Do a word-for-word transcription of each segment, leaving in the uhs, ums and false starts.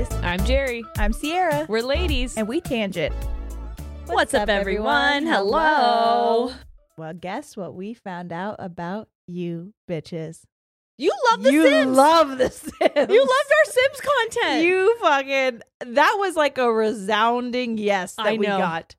guys. I'm Jerry. I'm Sierra. We're ladies. And we tangent. What's, What's up, everyone? Hello. Well, guess what we found out about you bitches? You love The you Sims. You love The Sims. You loved our Sims content. You fucking, that was like a resounding yes that I we know. got.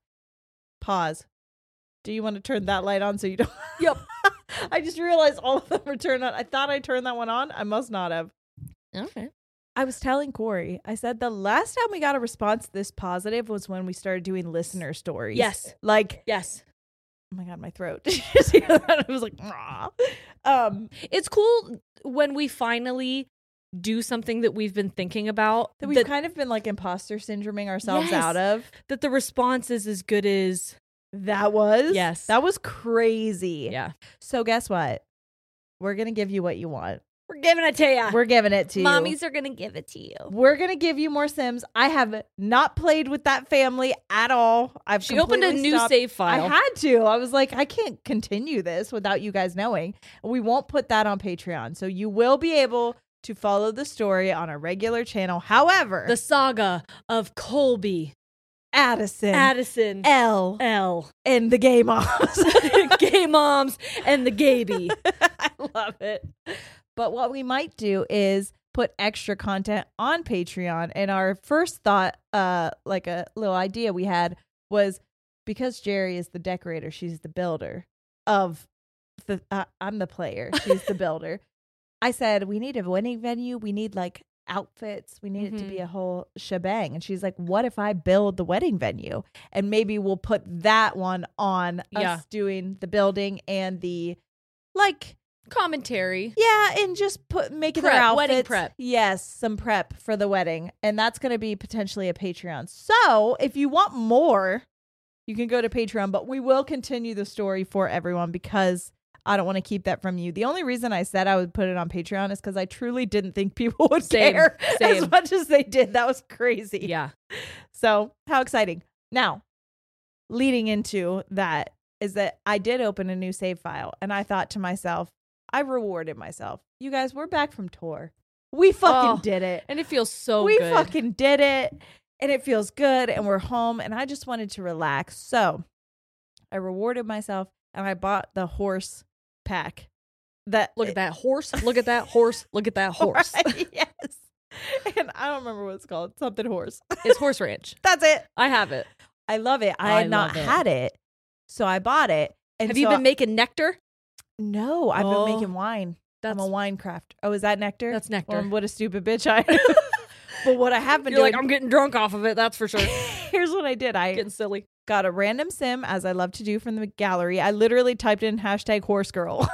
Pause. Do you want to turn that light on so you don't? Yep. I just realized all of them were turned on. I thought I turned that one on. I must not have. Okay. I was telling Corey, I said the last time we got a response this positive was when we started doing listener stories. Yes. Like, yes. Oh my God, my throat. Did you see that? I was like, Aw. um, it's cool when we finally do something that we've been thinking about. That we've that, kind of been like imposter syndroming ourselves yes, out of. That the response is as good as that was. Yes. That was crazy. Yeah. So guess what? We're going to give you what you want. We're giving it to you. We're giving it to Mommies you. Mommies are going to give it to you. We're going to give you more Sims. I have not played with that family at all. I've She opened a new stopped. save file. I had to. I was like, I can't continue this without you guys knowing. We won't put that on Patreon. So you will be able to follow the story on a regular channel. However, the saga of Colby, Addison, Addison, Elle, Elle, and the gay moms, gay moms, and the Gaby. I love it. But what we might do is put extra content on Patreon. And our first thought, uh, like a little idea we had was because Jerry is the decorator, she's the builder of the, uh, I'm the player. She's the builder. I said, we need a wedding venue. We need like outfits. We need mm-hmm. it to be a whole shebang. And she's like, what if I build the wedding venue? And maybe we'll put that one on yeah. us doing the building and the like commentary. Yeah, and just put making prep, their outfits. Wedding prep. Yes, some prep for the wedding. And that's going to be potentially a Patreon. So if you want more, you can go to Patreon, but we will continue the story for everyone because I don't want to keep that from you. The only reason I said I would put it on Patreon is because I truly didn't think people would same, care same. as much as they did. That was crazy. Yeah. So how exciting. Now, leading into that is that I did open a new save file and I thought to myself, I rewarded myself. You guys, we're back from tour. We fucking oh, did it. And it feels so we good. We fucking did it. And it feels good. And we're home. And I just wanted to relax. So I rewarded myself and I bought the horse pack. That Look at that horse. Look at that horse. Look at that horse. Right, yes. And I don't remember what it's called. Something horse. It's Horse Ranch. That's it. I have it. I love it. I, I had not it. had it. So I bought it. And have so you been making nectar? No, I've oh, been making wine. That's, I'm a wine craft. Oh, is that nectar? That's nectar. Well, what a stupid bitch I am. But what I have been You're doing. like, I'm getting drunk off of it. That's for sure. Here's what I did. I getting silly. Got a random sim, as I love to do from the gallery. I literally typed in hashtag horse girl.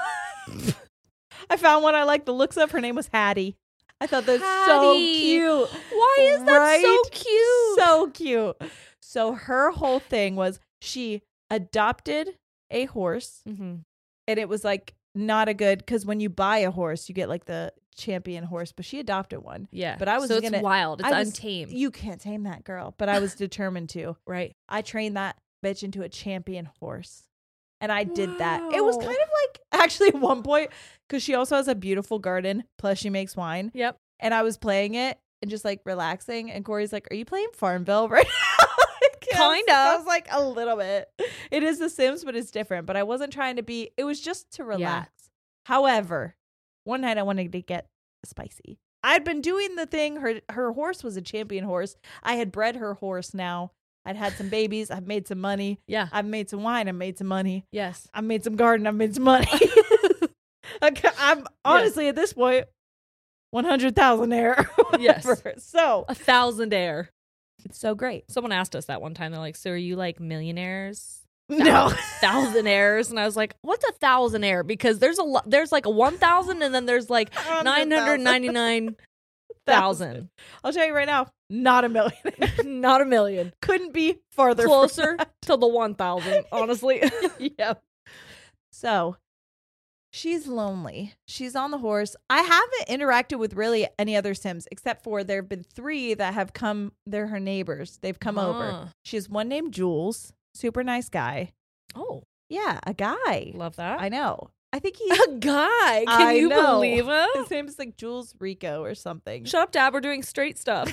I found one I liked the looks of. Her name was Hattie. I thought that was so cute. Why is that right? so cute? So cute. So her whole thing was she adopted a horse. Mm-hmm. And it was like not a good, because when you buy a horse, you get like the champion horse, but she adopted one. Yeah. But I was so it's gonna, wild. It's was, untamed. You can't tame that girl. But I was determined to. Right. I trained that bitch into a champion horse. And I did wow. that. It was kind of like, actually at one point, because she also has a beautiful garden, plus she makes wine. Yep. And I was playing it and just like relaxing. And Corey's like, are you playing Farmville right now? Kind of. I was like, a little bit. It is The Sims, but it's different. But I wasn't trying to be, it was just to relax. Yeah. However, one night I wanted to get spicy. I'd been doing the thing. Her her horse was a champion horse. I had bred her horse now. I'd had some babies. I've made some money. Yeah. I've made some wine. I've made some money. Yes. I've made some garden. I've made some money. I'm honestly yes. at this point, one hundred thousandaire. Yes. So. A thousandaire. It's so great. Someone asked us that one time. They're like, so are you like millionaires? No. Thousandaires. And I was like, what's a thousandaire? Because there's a lot, there's like a one thousand and then there's like nine hundred ninety-nine thousand. I'll tell you right now, not a million. Not a million. Couldn't be farther. Closer to the one thousand, honestly. Yep. So she's lonely. She's on the horse. I haven't interacted with really any other Sims except for there have been three that have come. They're her neighbors. They've come uh. over. She has one named Jules. Super nice guy. Oh. Yeah, a guy. Love that. I know. I think he A guy. Can I you know. believe him? His name is like Jules Rico or something. Shut up, Dad. We're doing straight stuff.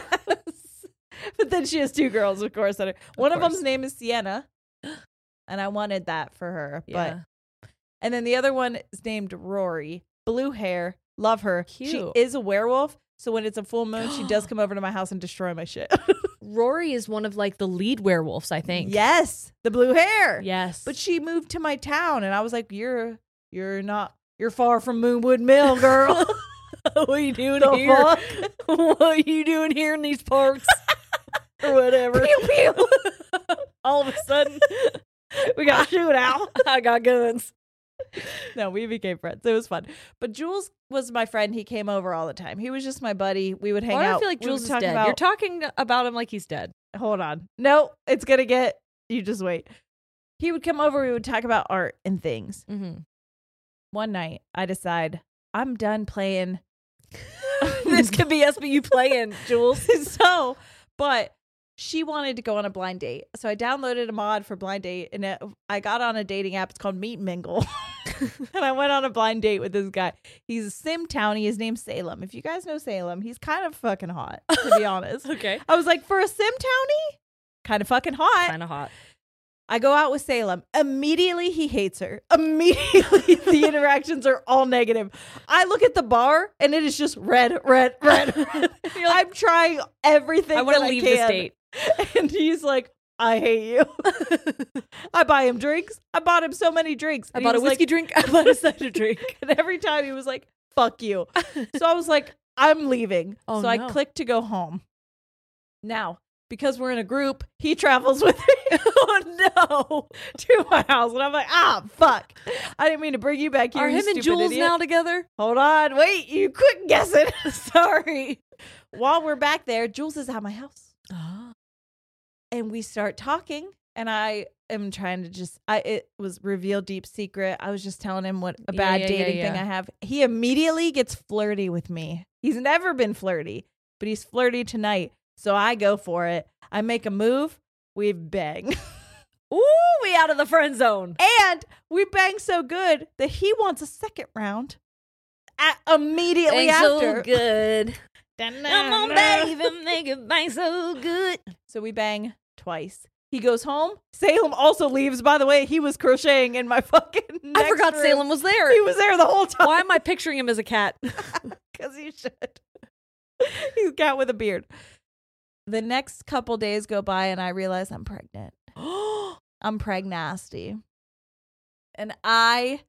But then she has two girls, of course. That are, one of, course. them's name is Sienna, and I wanted that for her. Yeah. But and then the other one is named Rory, blue hair, love her. She Cute. is a werewolf, so when it's a full moon, she does come over to my house and destroy my shit. Rory is one of like the lead werewolves, I think. Yes, the blue hair. Yes. But she moved to my town, and I was like, "You're you're not you're far from Moonwood Mill, girl." what are you doing The here? fuck? What are you doing here in these parks? Or whatever. Pew pew. All of a sudden, We got a shootout. I got guns. No, we became friends. It was fun. But Jules was my friend. He came over all the time. He was just my buddy. We would hang Why do out. I feel like We Jules would is talk dead? about- You're talking about him like he's dead. Hold on. No, it's gonna get. You just wait. He would come over. We would talk about art and things. Mm-hmm. One night, I decide I'm done playing. This could be S B U playing, Jules. So, but she wanted to go on a blind date. So I downloaded a mod for blind date, and it, I got on a dating app. It's called Meet and Mingle. And I went on a blind date with this guy. He's a sim townie. His name's Salem. If you guys know Salem, he's kind of fucking hot, to be honest. Okay. I was like, for a sim townie, kind of fucking hot. Kind of hot. I go out with Salem. Immediately, he hates her. Immediately, the interactions are all negative. I look at the bar, and it is just red, red, red. red. I'm trying everything. I want that to leave can. this date. And he's like, I hate you. I buy him drinks. I bought him so many drinks. I And he bought a was whiskey like, drink. I bought a cider drink. And every time he was like, fuck you. So I was like, I'm leaving. Oh, so I no. clicked to go home. Now, because we're in a group, he travels with me. Oh no. To my house. And I'm like, ah, fuck. I didn't mean to bring you back here. Are you him and stupid Jules idiot. now together? Hold on. Wait, you couldn't guess it. Sorry. While we're back there, Jules is at my house. Oh. And we start talking, and I am trying to just I it was revealed deep secret. I was just telling him what a Yeah, bad yeah, yeah, dating yeah. thing I have. He immediately gets flirty with me. He's never been flirty, but he's flirty tonight. So I go for it. I make a move, we bang. Ooh, we out of the friend zone. And we bang so good that he wants a second round at, immediately Ain't after. so good. Come on, baby, make it bang so good. So we bang twice. He goes home. Salem also leaves. By the way, he was crocheting in my fucking I next forgot room. Salem was there. He was there the whole time. Why am I picturing him as a cat? Because he should. He's a cat with a beard. The next couple days go by, and I realize I'm pregnant. I'm pregnasty. And I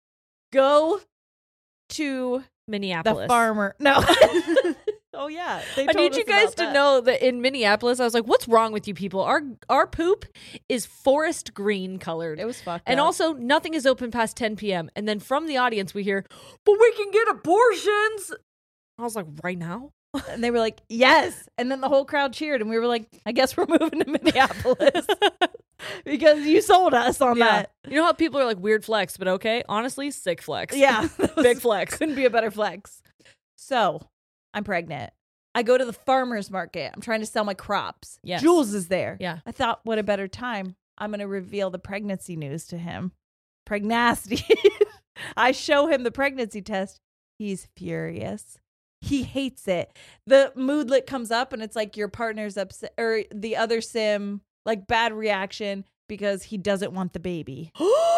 go to Minneapolis. the farmer. No. Oh, yeah. They I told need us you guys about to that. know that in Minneapolis, I was like, what's wrong with you people? Our our poop is forest green colored. It was fucked And up. also, nothing is open past ten p.m. And then from the audience, we hear, but we can get abortions. I was like, right now? And they were like, yes. And then the whole crowd cheered. And we were like, I guess we're moving to Minneapolis. Because you sold us on that. You know how people are like, weird flex, but okay. Honestly, sick flex. Yeah. Big flex. Couldn't be a better flex. So I'm pregnant. I go to the farmer's market. I'm trying to sell my crops. Yes. Jules is there. Yeah. I thought, what a better time. I'm going to reveal the pregnancy news to him. Pregnasty. I show him the pregnancy test. He's furious. He hates it. The moodlet comes up and it's like your partner's upset, or the other sim, like bad reaction because he doesn't want the baby.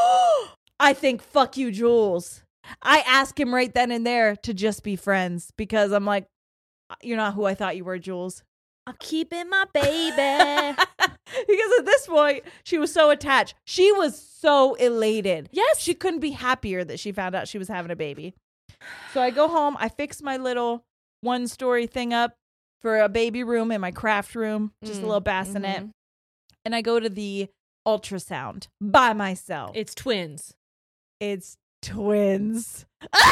I think, fuck you, Jules. I ask him right then and there to just be friends because I'm like, you're not who I thought you were, Jules. I'm keeping my baby. Because at this point, she was so attached. She was so elated. Yes. She couldn't be happier that she found out she was having a baby. So I go home. I fix my little one story thing up for a baby room in my craft room, just Mm, a little bassinet. mhm. And I go to the ultrasound by myself. It's twins. It's twins.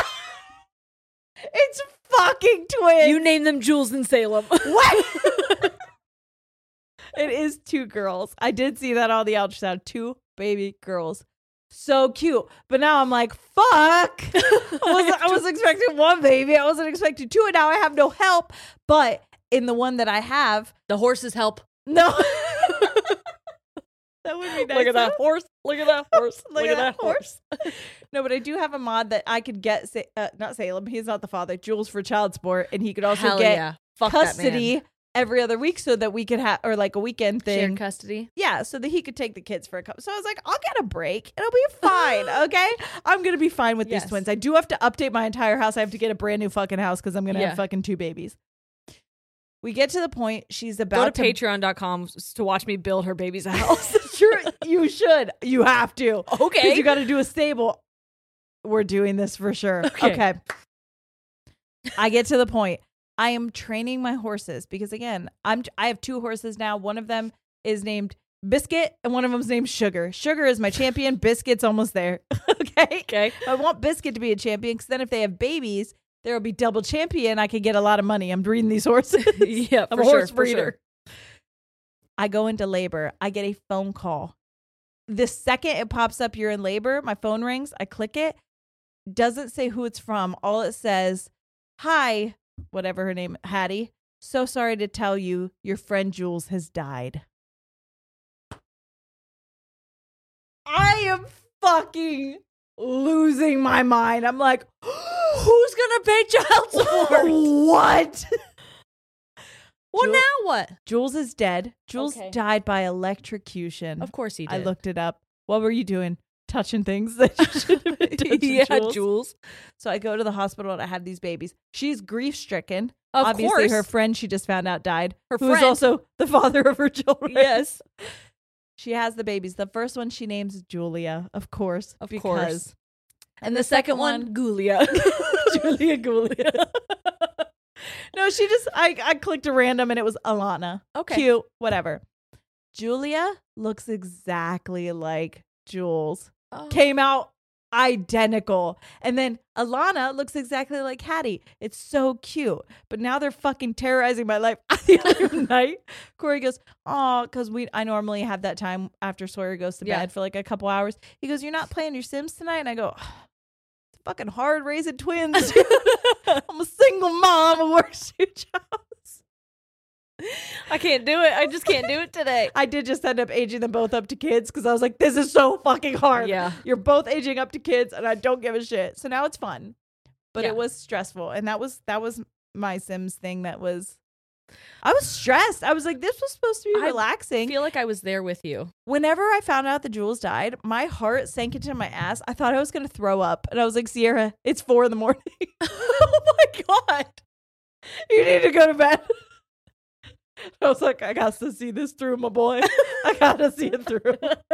It's fucking twins. You name them Jules and Salem. What? It is two girls. I did see that on the ultrasound. Two baby girls. So cute. But now I'm like, fuck. I was, I was expecting one baby. I wasn't expecting two. And now I have no help. But in the one that I have, The horses help. no. That would be nice. Look at that horse. Look at that horse. Look, at, that horse. No, but I do have a mod that I could get, Sa- uh, not Salem, he's not the father, Jules for child support, and he could also Hell get yeah. Fuck that man. custody every other week so that we could have, or like a weekend thing. Shared custody. Yeah, so that he could take the kids for a couple. So I was like, I'll get a break. It'll be fine, okay? I'm going to be fine with Yes. these twins. I do have to update my entire house. I have to get a brand new fucking house because I'm going to Yeah. have fucking two babies. We get to the point she's about Go to, to patreon dot com to watch me build her baby's house. Sure, you should. You have to. Okay. Because you got to do a stable. We're doing this for sure. Okay. Okay. I get to the point. I am training my horses because again, I'm I have two horses now. One of them is named Biscuit and one of them's named Sugar. Sugar is my champion. Biscuit's almost there. Okay. Okay. I want Biscuit to be a champion because then if they have babies, there will be double champion. I could get a lot of money. I'm breeding these horses. Yeah, I'm for a sure, horse for breeder. sure. I go into labor. I get a phone call. The second it pops up, you're in labor, my phone rings. I click it. Doesn't say who it's from. All it says, hi, whatever her name, Hattie. So sorry to tell you, your friend Jules has died. I am fucking losing my mind. I'm like, Who's gonna pay child support? what? Well, Jul- now what? Jules is dead. Jules Okay. died by electrocution. Of course he did. I looked it up. What were you doing? Touching things that you should have been touching, yeah, Jules. Jules. So I go to the hospital and I have these babies. She's grief stricken. Of Obviously, course. her friend she just found out died. Her who is friend. also the father of her children. Yes. She has the babies. The first one she names Julia, of course. Of because- course. And the second one, Gulia. Julia Gulia. No, she just, I, I clicked a random and it was Alana. Okay. Cute, whatever. Julia looks exactly like Jules. Oh. Came out identical. And then Alana looks exactly like Hattie. It's so cute. But now they're fucking terrorizing my life. The other night, Corey goes, oh, because we I normally have that time after Sawyer goes to Yeah. bed for like a couple hours. He goes, you're not playing your Sims tonight? And I go, it's fucking hard raising twins. I'm a single mom who works two jobs. I can't do it. I just can't do it today. I did just end up aging them both up to kids because I was like, this is so fucking hard. Yeah. You're both aging up to kids and I don't give a shit. So now it's fun. But Yeah. it was stressful. And that was that was my Sims thing that was I was stressed. I was like, this was supposed to be I relaxing. I feel like I was there with you. Whenever I found out that Jules died, my heart sank into my ass. I thought I was gonna throw up. And I was like, Sierra, it's four in the morning. Oh my God. You need to go to bed. I was like, I got to see this through, my boy. I gotta see it through.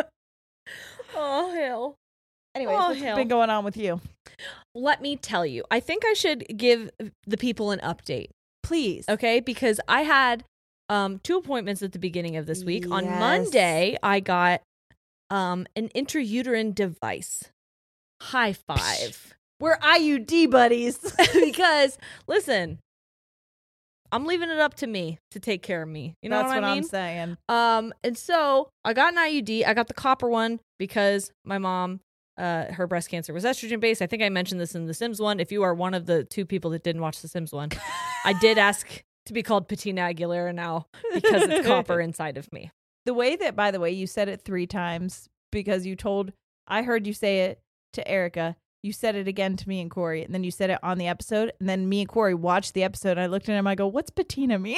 Oh, hell. Anyways, Oh, what's hell. been going on with you? Let me tell you. I think I should give the people an update. Please. Okay, because I had um two appointments at the beginning of this week. On Yes. Monday, I got um an intrauterine device. High five. We're I U D buddies. Because listen, I'm leaving it up to me to take care of me. You know That's what, what I mean? I'm saying. Um, and so I got an I U D. I got the copper one because my mom, uh, her breast cancer was estrogen based. I think I mentioned this in the Sims one. If you are one of the two people that didn't watch the Sims one, I did ask to be called Patina Aguilera now because it's copper inside of me. The way that, by the way, you said it three times because you told, I heard you say it to Erica. You said it again to me and Corey, and then you said it on the episode, and then me and Corey watched the episode, and I looked at him, I go, what's patina mean?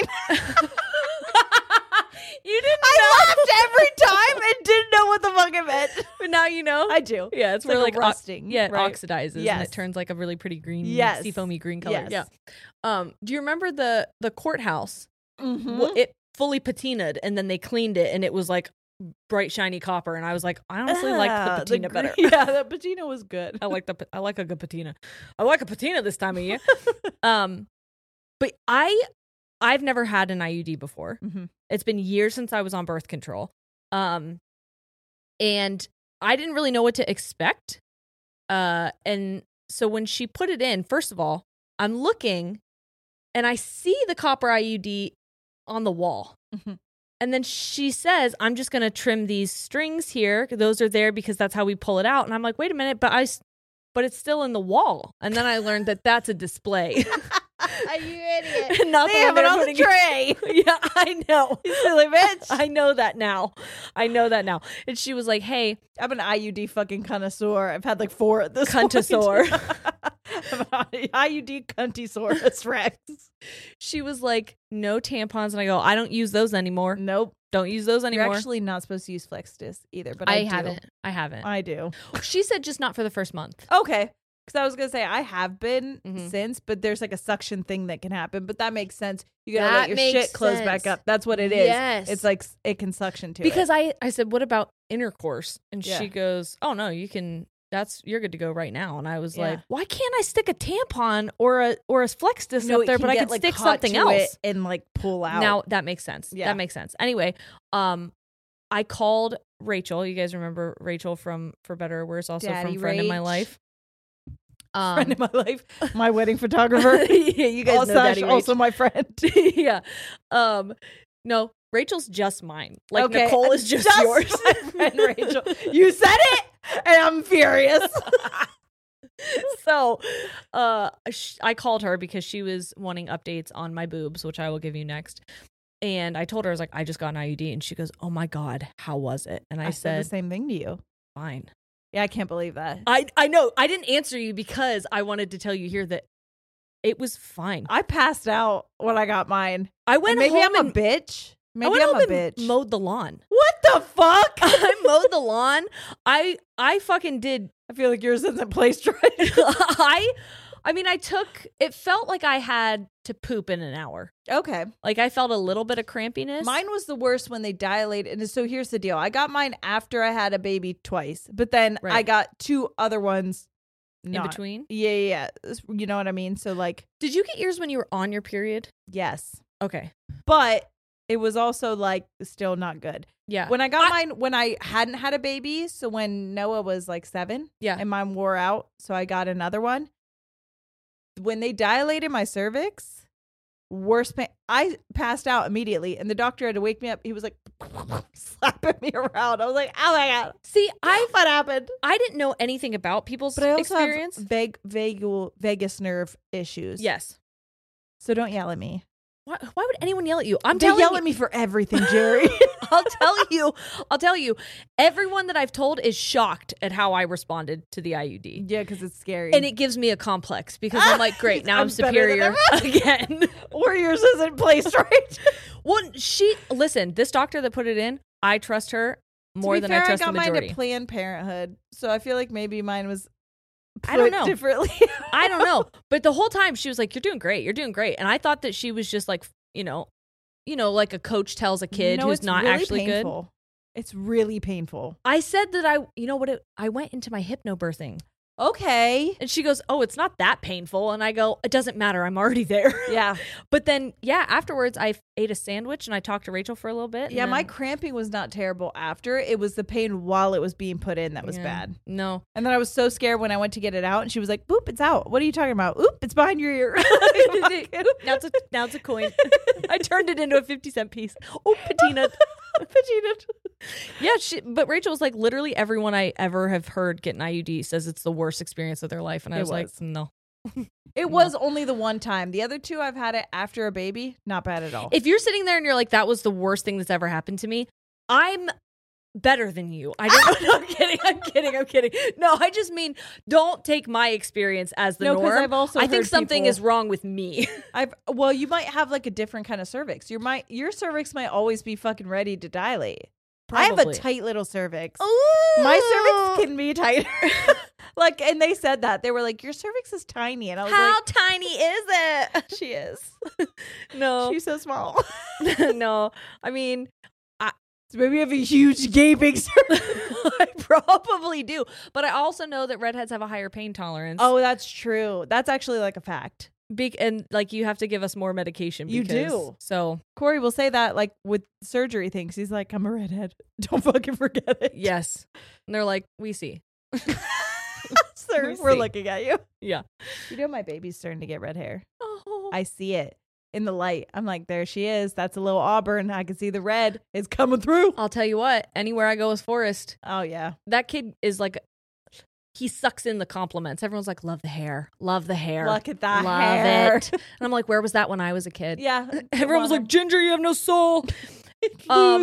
You didn't I laughed every time and didn't know what the fuck it meant. but now you know. I do. yeah, it's, It's where like like, a o- rusting. yeah, it right? oxidizes and Yes. it turns like a really pretty green, Yes. seafoamy green color. Yes. Yeah. Um, do you remember the the courthouse? Mhm. Well, it fully patinaed and then they cleaned it and it was like bright shiny copper and I was like, I honestly like Ah, the patina gre- better. Yeah, the patina was good. I like the pa- I like a good patina. I like a patina this time of year. um, but I I've never had an I U D before. Mhm. It's been years since I was on birth control. Um, and I didn't really know what to expect. Uh, and so when she put it in, first of all, I'm looking and I see the copper I U D on the wall. Mhm. And then she says, I'm just going to trim these strings here. Those are there because that's how we pull it out. And I'm like, wait a minute, but I, s- but it's still in the wall. And then I learned that that's a display. You idiot. Not They the one have it they're on the putting in- tray. Yeah, I know. You silly bitch. I know that now. I know that now. And she was like, hey, I'm an I U D fucking connoisseur. I've had like four at this Cuntosaur. point. I'm an I U D cuntosaurus rex. she was like, no tampons. And I go, I don't use those anymore. Nope. Don't use those anymore. You're actually not supposed to use Flexdisc either, but I, I do. haven't. I haven't. I do. She said just not for the first month. Okay. Because I was going to say I have been Mhm. since, but there's like a suction thing that can happen. But that makes sense. You got to That let your makes shit close back sense. up. That's what it is. Yes. It's like s- it can suction to Because it. I, I said, what about intercourse? And Yeah. she goes, oh, no, you can. That's you're good to go right now. And I was Yeah. like, why can't I stick a tampon or a or a flex disc No, up it there, can but I get, could like, stick caught something to else it and like pull out. Now that makes sense. Yeah. That makes sense. Anyway, um, I called Rachel. You guys remember Rachel from For Better or Worse, also Daddy from Friend in My Rach. Life. Um, friend in my life, my wedding photographer. yeah, you guys also, know Daddy Rach. also my friend. yeah. Um, no, Rachel's just mine. Like Okay, Nicole is just, just yours. my friend Rachel. You said it, and I'm furious. so, uh, sh- I called her because she was wanting updates on my boobs, which I will give you next. And I told her, I was like, I just got an I U D. And she goes, oh my God, how was it? And I, I said said, the same thing to you. fine. Yeah, I can't believe that. I, I know. I didn't answer you because I wanted to tell you here that it was fine. I passed out when I got mine. I went And maybe home I'm and, a bitch. I Maybe went I'm home a and bitch. mowed the lawn. What the fuck? I mowed the lawn. I I fucking did. I feel like yours isn't placed right. I I mean, I took. It felt like I had to poop in an hour. Okay. Like I felt a little bit of crampiness. Mine was the worst when they dilated. And so here's the deal. I got mine after I had a baby twice, but then Right. I got two other ones in not. between. Yeah, yeah, yeah. You know what I mean? So like, Did you get yours when you were on your period? yes. Okay. But it was also like still not good. Yeah. When I got I- mine, when I hadn't had a baby, so when Noah was like seven, Yeah. and mine wore out, so I got another one. When they dilated my cervix, worst pain. I passed out immediately, and the doctor had to wake me up. He was like slapping me around. I was like, "Oh my god, See, I what happened?" I didn't know anything about people's But I also experience. have vague, vagal, vagus nerve issues. Yes. So don't yell at me. Why, why would anyone yell at you? I'm They telling yell you. at me for everything, Jerry. I'll tell you. I'll tell you. Everyone that I've told is shocked at how I responded to the I U D. Yeah, because it's scary. And it gives me a complex because I'm like, great, now I'm, I'm better than superior again. or yours isn't placed right. Well, she listen. This doctor that put it in, I trust her more to be than fair, I trust I got the mine majority. to Planned Parenthood, so I feel like maybe mine was. I don't put know. differently. I don't know, but the whole time she was like, "You're doing great. You're doing great," and I thought that she was just like, you know, you know, like a coach tells a kid No, who's it's not really actually painful. good. It's really painful. I said that I, you know what? It, I went into my hypnobirthing, Okay. and she goes, "Oh, it's not that painful," and I go, "It doesn't matter. I'm already there." Yeah. But then, yeah, afterwards, I ate a sandwich and I talked to Rachel for a little bit. and Yeah, my then- cramping was not terrible after. It was the pain while it was being put in that was Yeah. bad. No, And then I was so scared when I went to get it out, and she was like, "Boop, it's out. What are you talking about? Oop, it's behind your ear." now it's a now it's a coin. I turned it into a fifty cent piece. Oh, patina. Patina. Yeah, she, but Rachel was like, literally everyone I ever have heard get an I U D says it's the worst experience of their life, and I It was, like, was. no. It was only the one time. The other two, I've had it after a baby. Not bad at all. If you're sitting there and you're like, that was the worst thing that's ever happened to me, I'm better than you. I don't know. No, I'm kidding. I'm kidding. I'm kidding. No, I just mean don't take my experience as the No, 'cause norm. I've also I think heard something people- is wrong with me. I've well, you might have like a different kind of cervix. Your might your cervix might always be fucking ready to dilate. I have a Probably. tight little cervix. Ooh. My cervix can be tighter. Like, and they said that they were like, "Your cervix is tiny," and I was How like, tiny is it? "She is. No, She's so small." no. I mean, So maybe you have a huge gaping cervix. I probably do, but I also know that redheads have a higher pain tolerance. Oh, that's true. That's actually like a fact. Be- and like you have to give us more medication. You because- do. So Corey will say that like with surgery things. He's like, "I'm a redhead. Don't fucking forget it." yes, and they're like, we see. Sir, We we're see. looking at you. Yeah. You know my baby's starting to get red hair. Oh, I see it in the light. I'm like, there she is. That's a little auburn. I can see the red. It's coming through. I'll tell you what. Anywhere I go is Forrest. Oh yeah. That kid is like he sucks in the compliments. Everyone's like, love the hair, love the hair. Look at that love hair. it. And I'm like, where was that when I was a kid? Yeah. Everyone was like, Ginger, you have no soul. um,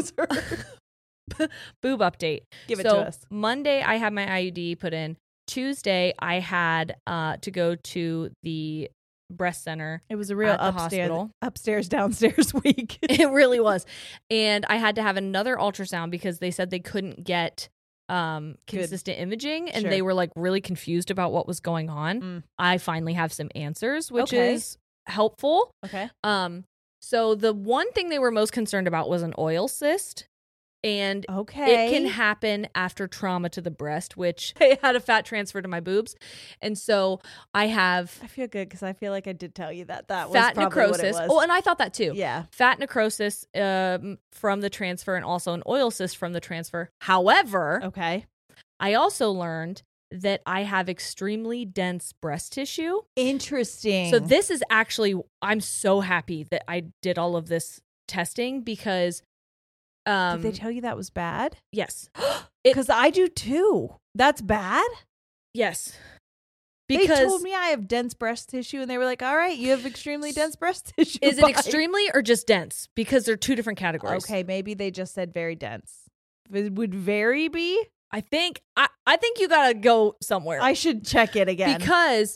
boob update. Give it so to us. Monday, I had my I U D put in. Tuesday, I had uh, to go to the breast center. It was a real at the upstairs, hospital. upstairs, downstairs week. It really was. And I had to have another ultrasound because they said they couldn't get um, consistent imaging. And Sure. they were like really confused about what was going on. Mm. I finally have some answers, which Okay. is helpful. Okay. Um, so the one thing they were most concerned about was an oil cyst. And Okay. it can happen after trauma to the breast, which I had a fat transfer to my boobs. And so I have I feel good because I feel like I did tell you that that fat was probably what it necrosis. was. Oh, and I thought that too. Yeah. Fat necrosis um, from the transfer and also an oil cyst from the transfer. However, Okay. I also learned that I have extremely dense breast tissue. Interesting. So this is actually, I'm so happy that I did all of this testing because um, did they tell you that was bad? yes. Because I do too. That's bad. Yes. They Because told me I have dense breast tissue, and they were like, "All right, you have extremely dense breast tissue." is it Bye." extremely or just dense? Because they're two different categories. Okay, maybe they just said very dense. It would very be. I think I, I think you gotta go somewhere. I should check it again. Because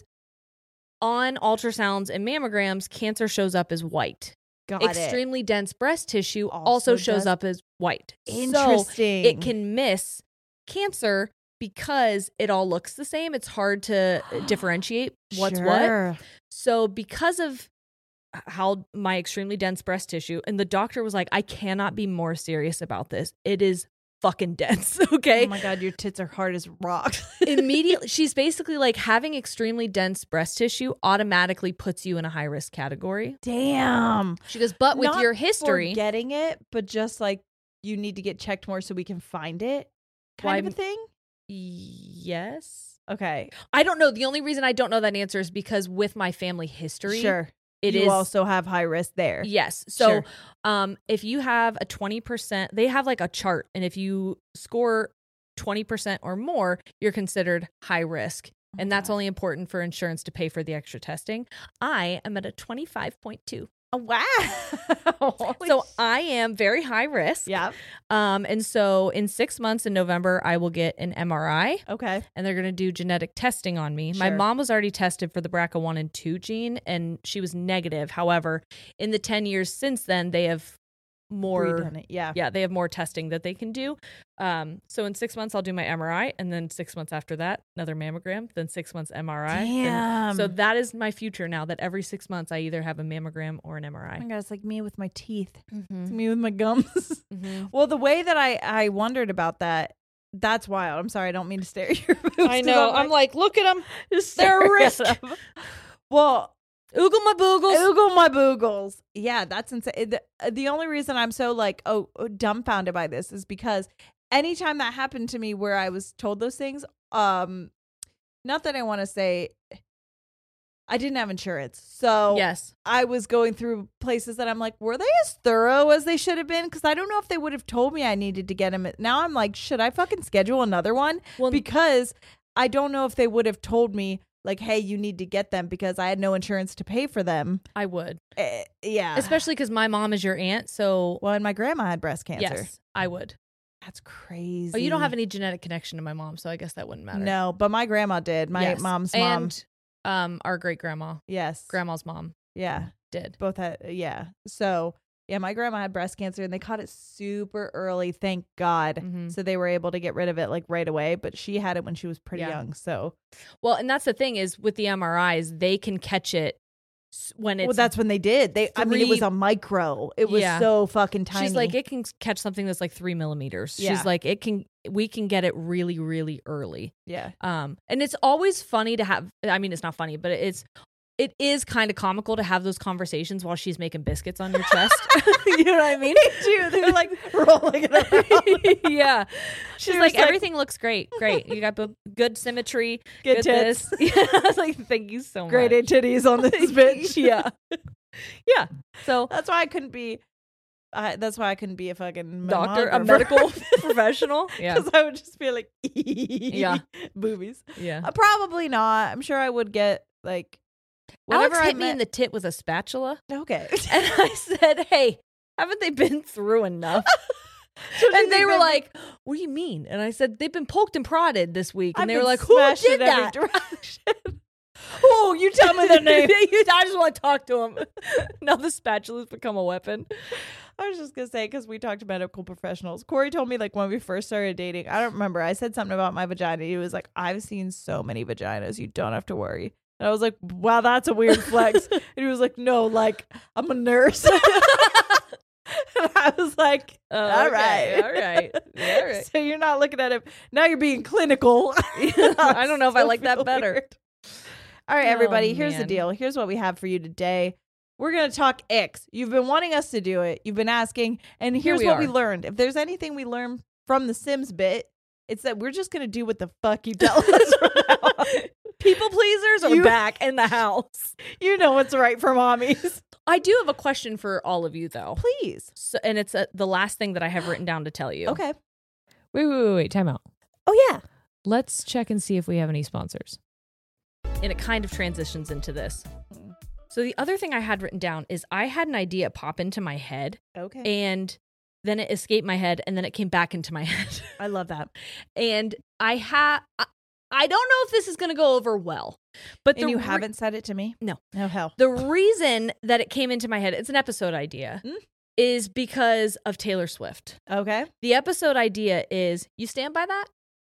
on ultrasounds and mammograms, cancer shows up as white. Got Extremely dense breast tissue Also also, shows does- up as white. it. So Interesting. it can miss cancer because it all looks the same. It's hard to differentiate what's what. Sure. So because of how my extremely dense breast tissue, and the doctor was like, I cannot be more serious about this. It is fucking dense. Okay. Oh my god, your tits are hard as rocks. Immediately, she's basically like, having extremely dense breast tissue automatically puts you in a high risk category. Damn. She goes, but with Not your history, for getting it, but just like you need to get checked more so we can find it, kind Why- of a thing. yes. Okay. I don't know. The only reason I don't know that answer is because with my family history, Sure. it you is also have high risk there. yes. So, Sure. um, if you have a twenty percent, they have like a chart, and if you score twenty percent or more, you're considered high risk. Oh And that's God. only important for insurance to pay for the extra testing. I am at a twenty-five point two. Oh, wow. So I am very high risk. yeah. Um, and so in six months in November, I will get an M R I, Okay. and they're going to do genetic testing on me. My Sure. mom was already tested for the B R C A one and two gene, and she was negative. However, in the ten years since then, they have more. Redone it. Yeah. Yeah, they have more testing that they can do. Um, so in six months, I'll do my M R I, and then six months after that, another mammogram, then six months M R I. then- Damn. so that is my future now, that every six months I either have a mammogram or an M R Oh I. my god, it's like me with my teeth. Mm-hmm. It's me with my gums. Mm-hmm. Well, the way that I I wondered about that, that's wild. I'm sorry, I don't mean to stare at your boobs. I 'cause know. I'm I'm like, look at them. just they're staring at risk. them. Well, Oogle my boogles. Oogle my boogles. Yeah, that's insane. The, the only reason I'm so like oh dumbfounded by this is because anytime that happened to me where I was told those things, um, not that I want to say I didn't have insurance, so Yes. I was going through places that I'm like, were they as thorough as they should have been? Because I don't know if they would have told me I needed to get them. Now I'm like, should I fucking schedule another one? Well, Because I don't know if they would have told me like, hey, you need to get them because I had no insurance to pay for them. I would. Eh, yeah. Especially because my mom is your aunt. So, Well, and my grandma had breast cancer. yes, I would. That's crazy. Oh, you don't have any genetic connection to my mom, so I guess that wouldn't matter. No, but my grandma did. My Yes. mom's mom. And um, our great grandma, Yes. grandma's mom, Yeah. did. Both had, yeah. So, yeah, my grandma had breast cancer and they caught it super early, thank God. Mhm. So they were able to get rid of it like right away, but she had it when she was pretty Yeah. young. So, Well, and that's the thing is with the M R Is, they can catch it s- when it's. well, that's when they did. They, I mean, it was three- a micro. It was Yeah. so fucking tiny. She's like, it can catch something that's like three millimeters. Yeah. She's like, it can. We can get it really, really early. yeah. Um, and it's always funny to have. I mean, it's not funny, but it's. It is kind of comical to have those conversations while she's making biscuits on your chest. You know what I mean? They do. They're like rolling it around. Yeah. She's She like, was like- everything looks great. Great. You got b- good symmetry. Good good tits. this. Yeah. I was like, thank you so Grade much. A titties on this bitch. Yeah. Yeah. So That's why I couldn't be. I, that's why I couldn't be a fucking Doctor, a mammographer. medical professional. Yeah. Because I would just be like, Yeah. boobies. Yeah. Uh, probably not. I'm sure I would get like whatever Alex I hit me in meant- the tit with a spatula. Okay. And I said, hey, haven't they been through enough? So do you And they think were they'd be- like, what do you mean? And I said, they've been poked and prodded this week. And I've they were been like, who smashed did in every that? direction. Oh, you tell me their name. I just want to talk to him. Now the spatula's become a weapon. I was just gonna say, because we talked to medical professionals. Corey told me like when we first started dating. I don't remember. I said something about my vagina. He was like, "I've seen so many vaginas. You don't have to worry." And I was like, "Wow, that's a weird flex." And he was like, "No, like I'm a nurse." And I was like, Oh, "All okay, right, all right, all right." So you're not looking at it now. You're being clinical. I don't know if I Still like that feel better. weird. All right, Oh, everybody. Here's the man. deal. Here's what we have for you today. We're going to talk icks. You've been wanting us to do it. You've been asking. And Here here's we what we are. learned. If there's anything we learned from the Sims bit, it's that we're just going to do what the fuck you tell us from now on. People pleasers are You- back in the house. You know what's right for mommies. I do have a question for all of you, though. Please. So, and it's uh the last thing that I have written down to tell you. Okay. Wait, wait, wait, wait. Time out. Oh, yeah. Let's check and see if we have any sponsors. And it kind of transitions into this. So the other thing I had written down is I had an idea pop into my head, Okay. and then it escaped my head, and then it came back into my head. I love that. And I have, I, I don't know if this is going to go over well, but And the you re- haven't said it to me? No. No, hell. The reason that it came into my head, it's an episode idea, Mm. is because of Taylor Swift. Okay. The episode idea is, you stand by that?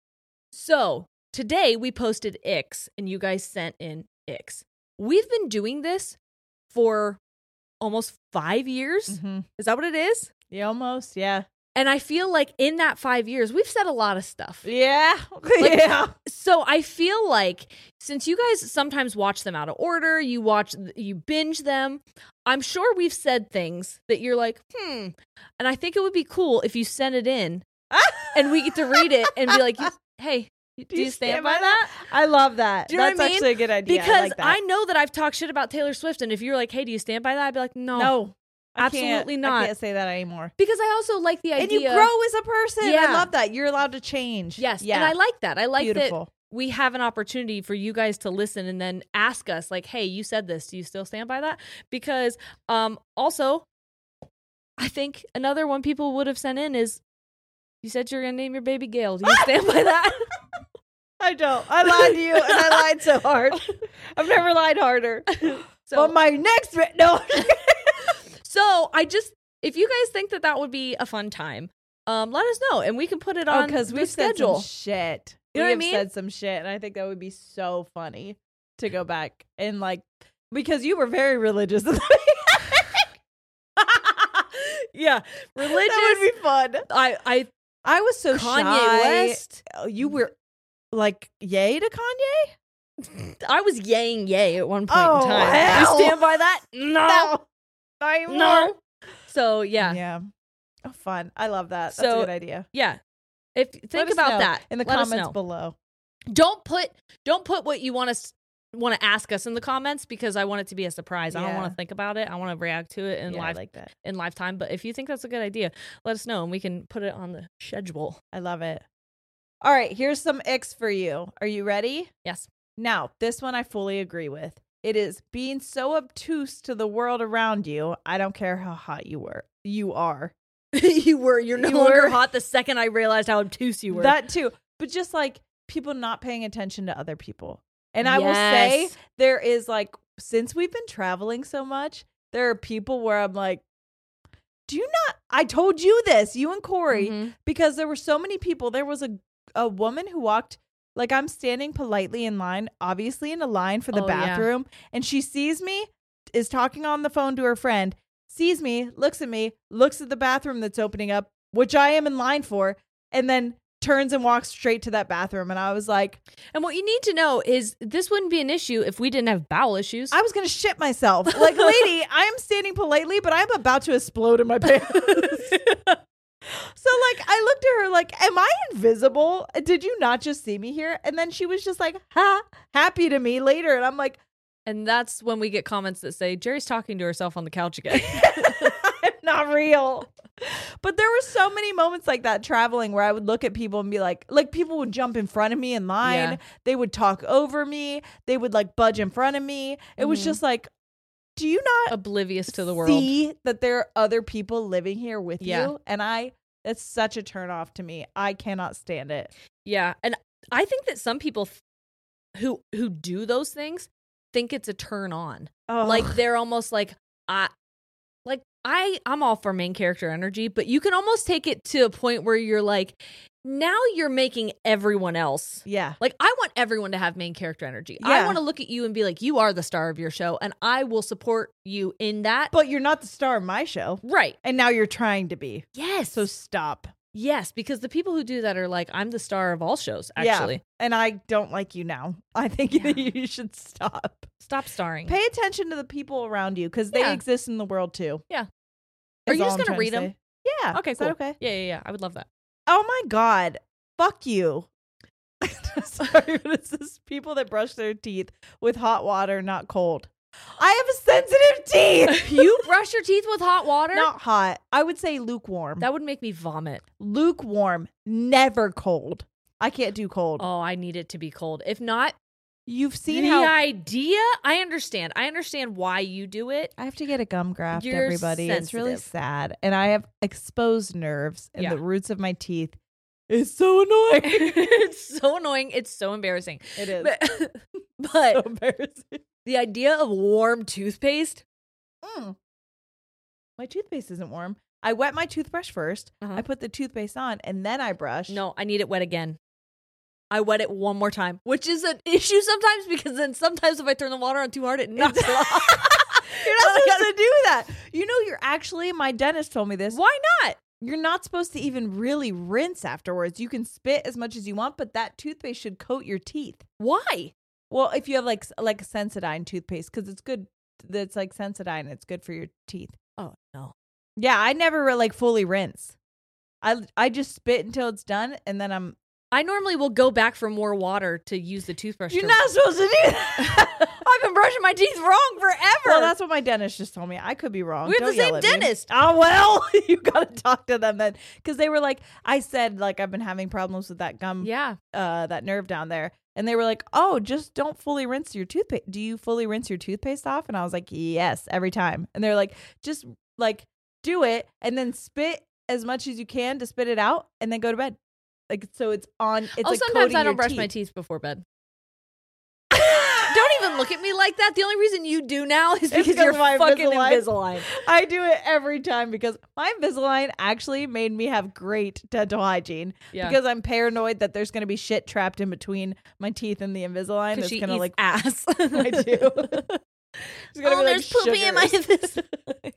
So today we posted icks, and you guys sent in icks. We've been doing this for almost five years. Mm-hmm. Is that what it is? Yeah, almost. Yeah. And I feel like in that five years, we've said a lot of stuff. Yeah. Like- yeah. So I feel like since you guys sometimes watch them out of order, you watch, you binge them, I'm sure we've said things that you're like, hmm. And I think it would be cool if you send it in and we get to read it and be like, hey, do, you stand, by that? I love that. Do you know That's what I mean? actually a good idea. Because I, like that. I know that I've talked shit about Taylor Swift, and if you're like, hey, do you stand by that? I'd be like, no. No, I can't- absolutely not. I can't say that anymore. Because I also like the idea. And you grow as a person. Yeah. I love that. You're allowed to change. Yes. Yeah. And I like that. I like Beautiful. that we have an opportunity for you guys to listen and then ask us, like, hey, you said this. Do you still stand by that? Because um, also, I think another one people would have sent in is, you said you're going to name your baby Gail. Do you stand by that? I don't. I lied to you, and I lied so hard. I've never lied harder. So, On my next vi- no. so I just, if you guys think that that would be a fun time, um, let us know and we can put it Oh, on because the we've said schedule. some shit. You know we what I have mean? said some shit, and I think that would be so funny to go back and like because you were very religious. At the Yeah, religious. That would be fun. I, I, I was so Kanye shy. West. Oh, you were like yay to Kanye? I was yaying yay at one point Oh, in time. hell. You stand by that? No, No. Not anymore. no. So yeah, yeah. Yeah. Oh, fun. I love that. That's So, a good idea. If Let think us about know that in the Let us comments know. below. Don't put don't put what you want to want to ask us in the comments because I want it to be a surprise. I don't Yeah. want to think about it. I want to react to it in Yeah, I live like that. in live time. But if you think that's a good idea, let us know and we can put it on the schedule. I love it. All right, here's some icks for you. Are you ready? Yes. Now, this one I fully agree with. It is being so obtuse to the world around you. I don't care how hot you were. You are. you were. You're no You longer were. hot the second I realized how obtuse you were. That too. But just like people not paying attention to other people. And I will say Yes. there is like, since we've been traveling so much, there are people where I'm like, do you not? I told you this, you and Corey, Mhm. because there were so many people. There was a, a woman who walked, like I'm standing politely in line, obviously in a line for the Oh, yeah. bathroom. And she sees me, is talking on the phone to her friend, sees me, looks at me, looks at the bathroom that's opening up, which I am in line for, and then turns and walks straight to that bathroom. And I was like, And what you need to know is this wouldn't be an issue if we didn't have bowel issues. I was going to shit myself. Like, lady, I am standing politely, but I'm about to explode in my pants. So, like, I looked at her like, am I invisible? Did you not just see me here? And then she was just like, ha, happy to me later. And I'm like, and that's when we get comments that say Jerry's talking to herself on the couch again. I'm not real. But there were so many moments like that traveling where I would look at people and be like, like people would jump in front of me in line. Yeah. They would talk over me. They would like budge in front of me. It was Mhm. just like, do you not Oblivious to the world. see that there are other people living here with Yeah. you? And I, it's such a turn off to me. I cannot stand it. Yeah, and I think that some people th- who who do those things think it's a turn on. Oh. Like they're almost like I like I I'm all for main character energy, but you can almost take it to a point where you're like, now you're making everyone else. yeah. Like I want everyone to have main character energy. Yeah. I want to look at you and be like, you are the star of your show, and I will support you in that. But you're not the star of my show. Right. And now you're trying to be. Yes. So stop. yes, because the people who do that are like, I'm the star of all shows, Yeah. actually. And I don't like you now. I think Yeah. that you should stop. Stop starring. Pay attention to the people around you because they Yeah. exist in the world too. Yeah. Is Are you all just I'm gonna trying read 'em? say. Yeah. Okay, Is that cool. okay. Yeah, yeah, yeah. I would love that. Oh my God. Fuck you. Sorry, but it's just people that brush their teeth with hot water, not cold. I have sensitive teeth. You brush your teeth with hot water? Not hot. I would say lukewarm. That would make me vomit. Lukewarm, never cold. I can't do cold. Oh, I need it to be cold. If not, You've seen the how idea, I understand. I understand why you do it. I have to get a gum graft, You're everybody. It's really sensitive. sad. And I have exposed nerves in Yeah. the roots of my teeth. It's so annoying. It's so annoying. It's so embarrassing. It is. But, but so embarrassing. the idea of warm toothpaste. Mm. My toothpaste isn't warm. I wet my toothbrush first. Uh-huh. I put the toothpaste on and then I brush. No, I need it wet again. I wet it one more time, which is an issue sometimes because then sometimes if I turn the water on too hard, it knocks it off. You're not supposed to do that. You know, you're actually, my dentist told me this. Why not? You're not supposed to even really rinse afterwards. You can spit as much as you want, but that toothpaste should coat your teeth. Why? Well, if you have like like a Sensodyne toothpaste, because it's good. It's like Sensodyne. It's good for your teeth. Oh, no. Yeah, I never like fully rinse. I I just spit until it's done, and then I'm. I normally will go back for more water to use the toothbrush. You're to- not supposed to do that. I've been brushing my teeth wrong forever. Well, that's what my dentist just told me. I could be wrong. We have Don't the yell same at me. dentist. Oh well, you gotta talk to them then, because they were like, I said like I've been having problems with that gum, Yeah. uh, that nerve down there, and they were like, oh, just don't fully rinse your toothpaste. Do you fully rinse your toothpaste off? And I was like, yes, every time. And they're like, just like do it and then spit as much as you can to spit it out, and then go to bed. Like so, it's on. It's oh, like sometimes coating I don't your brush teeth. my teeth before bed. Don't even look at me like that. The only reason you do now is because because you're of my fucking Invisalign. Invisalign. I do it every time because my Invisalign actually made me have great dental hygiene. Yeah. Because I'm paranoid that there's going to be shit trapped in between my teeth and the Invisalign. Because That's she going to eats like ass. I do. There's gonna Oh, be, like, there's poopy in my sugars. Invisalign.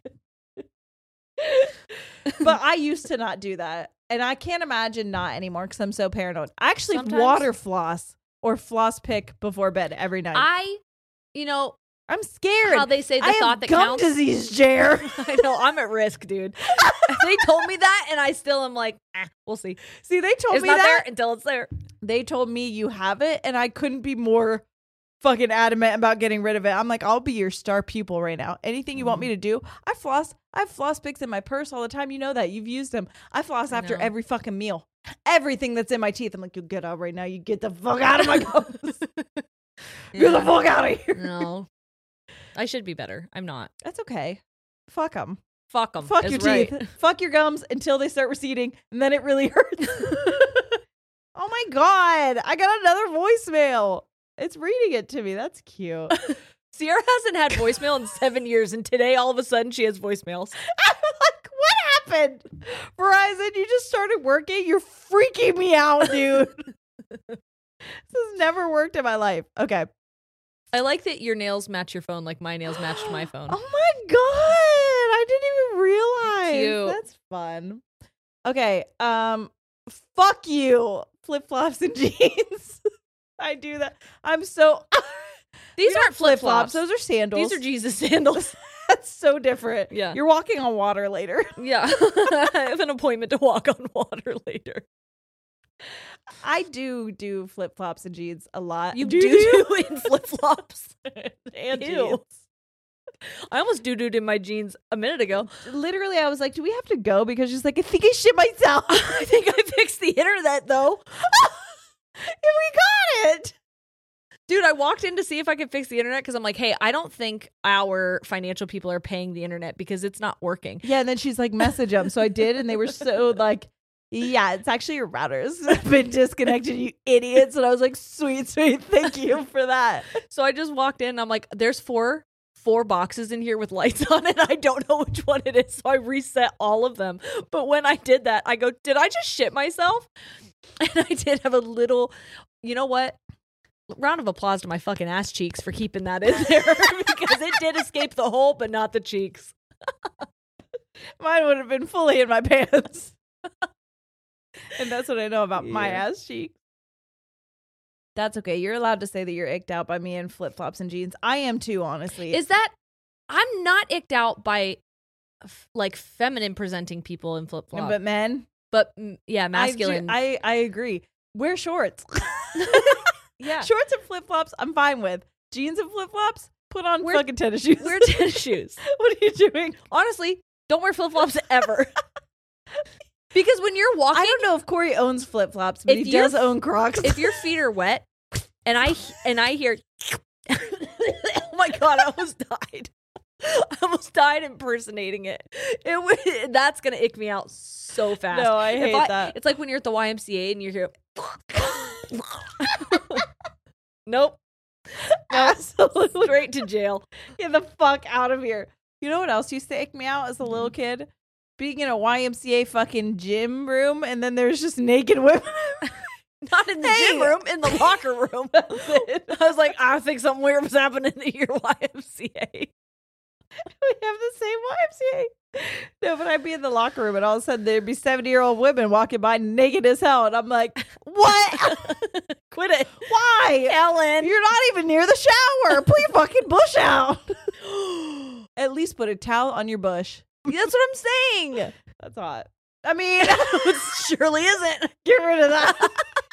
But I used to not do that, and I can't imagine not anymore because I'm so paranoid. I actually Sometimes- water floss or floss pick before bed every night. I, you know, I'm scared. how they say the I thought have that gum counts. disease, Jer. I know, I'm at risk, dude. They told me that, and I still am like, eh, we'll see. See, they told It's me not that. there until it's there. They told me you have it, and I couldn't be more fucking adamant about getting rid of it. I'm like, I'll be your star pupil right now. Anything you want me to do, I floss. I have floss picks in my purse all the time. You know that. You've used them. I floss I after know. every fucking meal. Everything that's in my teeth. I'm like, you get out right now. You get the fuck out of my gums. Get the Yeah. fuck out of here. No. I should be better. I'm not. That's okay. Fuck them. Fuck them. Fuck your teeth. Fuck your gums until they start receding, and then it really hurts. Oh my God. I got another voicemail. It's reading it to me. That's cute. Sierra hasn't had voicemail in seven years, and today all of a sudden she has voicemails. I'm like, what happened? Verizon, you just started working? You're freaking me out, dude. This has never worked in my life. Okay. I like that your nails match your phone like my nails matched my phone. Oh my God. I didn't even realize. Cute. That's fun. Okay. Um, fuck you. Flip flops and jeans. I do that. I'm so. These You're not aren't flip flops. Those are sandals. These are Jesus sandals. That's so different. Yeah. You're walking on water later. Yeah. I have an appointment to walk on water later. I do do flip flops and jeans a lot. You do, do, you? in flip flops. and Ew. jeans. I almost doo-dooed in my jeans a minute ago. Literally, I was like, do we have to go? Because she's like, I think I shit myself. I think I fixed the internet, though. And we got it. Dude, I walked in to see if I could fix the internet because I'm like, hey, I don't think our financial people are paying the internet because it's not working. Yeah, and then she's like, message them. So I did, and they were so like, yeah, it's actually your routers have been disconnected, you idiots. And I was like, sweet, sweet, thank you for that. So I just walked in and I'm like, there's four four boxes in here with lights on it. I don't know which one it is. So I reset all of them. But when I did that, I go, did I just shit myself? And I did have a little, you know what? Round of applause to my fucking ass cheeks for keeping that in there because it did escape the hole, but not the cheeks. Mine would have been fully in my pants. And that's what I know about my Yeah. ass cheeks. That's okay. You're allowed to say that you're icked out by me in flip-flops and jeans. I am too, honestly. Is that, I'm not icked out by f- like feminine presenting people in flip flops, But men, but mm, yeah, masculine. I, I, I agree. Wear shorts. yeah. Shorts and flip-flops, I'm fine with. Jeans and flip-flops, put on Wear- fucking tennis shoes. Wear tennis shoes. What are you doing? Honestly, don't wear flip flops ever. Because when you're walking, I don't know if Corey owns flip-flops, but If he you're- does own Crocs. if your feet are wet, and I and I hear, oh my god, I almost died. I almost died impersonating it. It was, that's gonna ick me out so fast. No, I If hate that. It's like when you're at the Y M C A and you hear, nope, Absolutely. straight to jail. Get the fuck out of here. You know what else used to ick me out as a little kid? Being in a Y M C A fucking gym room and then there's just naked women. Not in the Hey. gym room, in the locker room. I was like, I think something weird was happening at your Y M C A. We have the same Y M C A. No, but I'd be in the locker room and all of a sudden there'd be seventy year old women walking by naked as hell. And I'm like, what? Quit it. Why? Ellen. You're not even near the shower. Put your fucking bush out. At least put a towel on your bush. That's what I'm saying. That's hot. I mean, It surely isn't. get rid of that.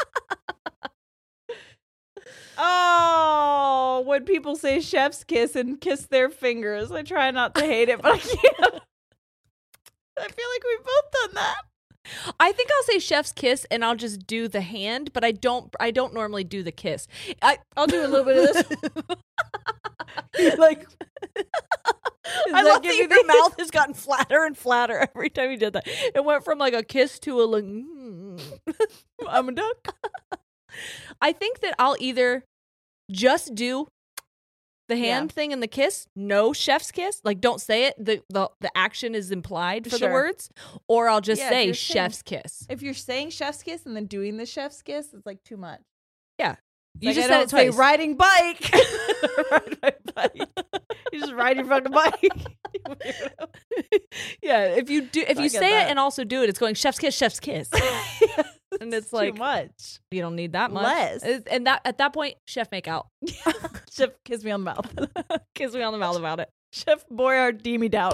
Oh, when people say chef's kiss and kiss their fingers, I try not to hate it, but I can't. I feel like we've both done that. I think I'll say chef's kiss and I'll just do the hand, but I don't I don't normally do the kiss. I I'll do a little bit of this. You're like, I that love that give your you the- mouth has gotten flatter and flatter every time you did that. It went from like a kiss to a like, mm. I'm a duck. I think that I'll either just do the hand Yeah. thing and the kiss, no chef's kiss, like don't say it. The the, the action is implied for Sure. the words, or I'll just Yeah, if say you're saying- chef's kiss. If you're saying chef's kiss and then doing the chef's kiss, it's like too much. Yeah. It's You like, just I said don't it say twice. riding bike. Ride my bike. You just ride your fucking bike. Yeah, if you do if I you get say that. it and also do it, it's going chef's kiss, chef's kiss. And it's like too much. you don't need that much. Less. It- And that at that point, chef make out. Chef, kiss me on the mouth. Kiss me on the mouth about it. Chef Boyardee me down.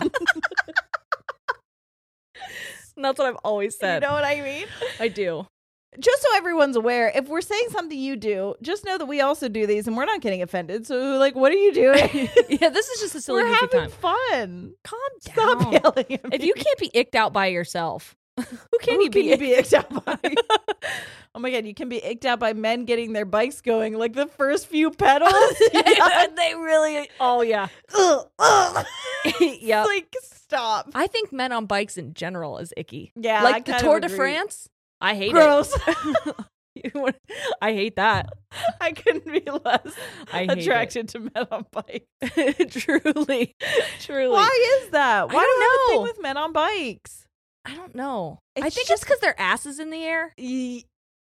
And that's what I've always You said. know what I mean? I do. Just so everyone's aware, if we're saying something you do, just know that we also do these and we're not getting offended. So, like, what are you doing? Yeah, this is just a silly we're goofy having time. fun. Calm Stop down. yelling at me. If you can't be icked out by yourself, who can Who you be? can you be icked out by? Oh my god, you can be icked out by men getting their bikes going, like the first few pedals. Yeah, they really. Oh yeah. Ugh, ugh. Yeah. Like, stop. I think men on bikes in general is icky. Yeah, I like the kind of Tour de agree. France. I hate Gross. it. I hate that. I couldn't be less I hate attracted to men on bikes. it. Truly, truly. Why is that? Why I don't do I have a thing know. with men on bikes? I don't know. I It's think just- it's because their ass is in the air. Ye-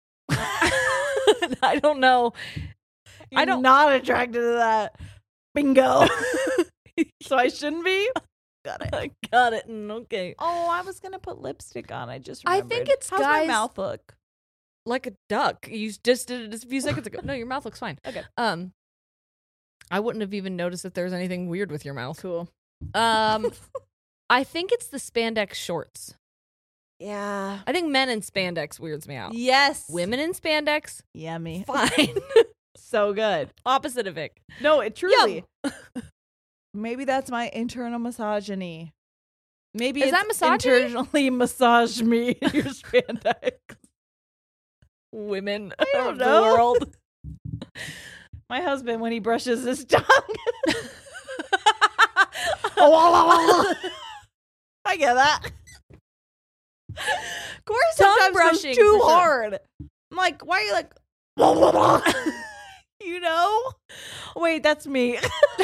I don't know. You're don't- not attracted to that. Bingo. So I shouldn't be? Got it. I got it. Mm, Okay. Oh, I was gonna put lipstick on. I just I remembered. think it's How's guys- my mouth look? Like a duck. You just did it just a few seconds ago. No, your mouth looks fine. Okay. Um, I wouldn't have even noticed that there's anything weird with your mouth. Cool. Um, I think it's the spandex shorts. Yeah. I think men in spandex weirds me out. Yes. Women in spandex, Yummy. fine. So good. Opposite of Vic. No, it truly. maybe that's my internal misogyny. Maybe Is it's that misogyny? internally massage me in your spandex. Women I don't of know. the world. My husband, when he brushes his tongue. I get that. Corey Tongue sometimes brushing, goes too for sure. hard. I'm like, why are you like, you know? Wait, that's me.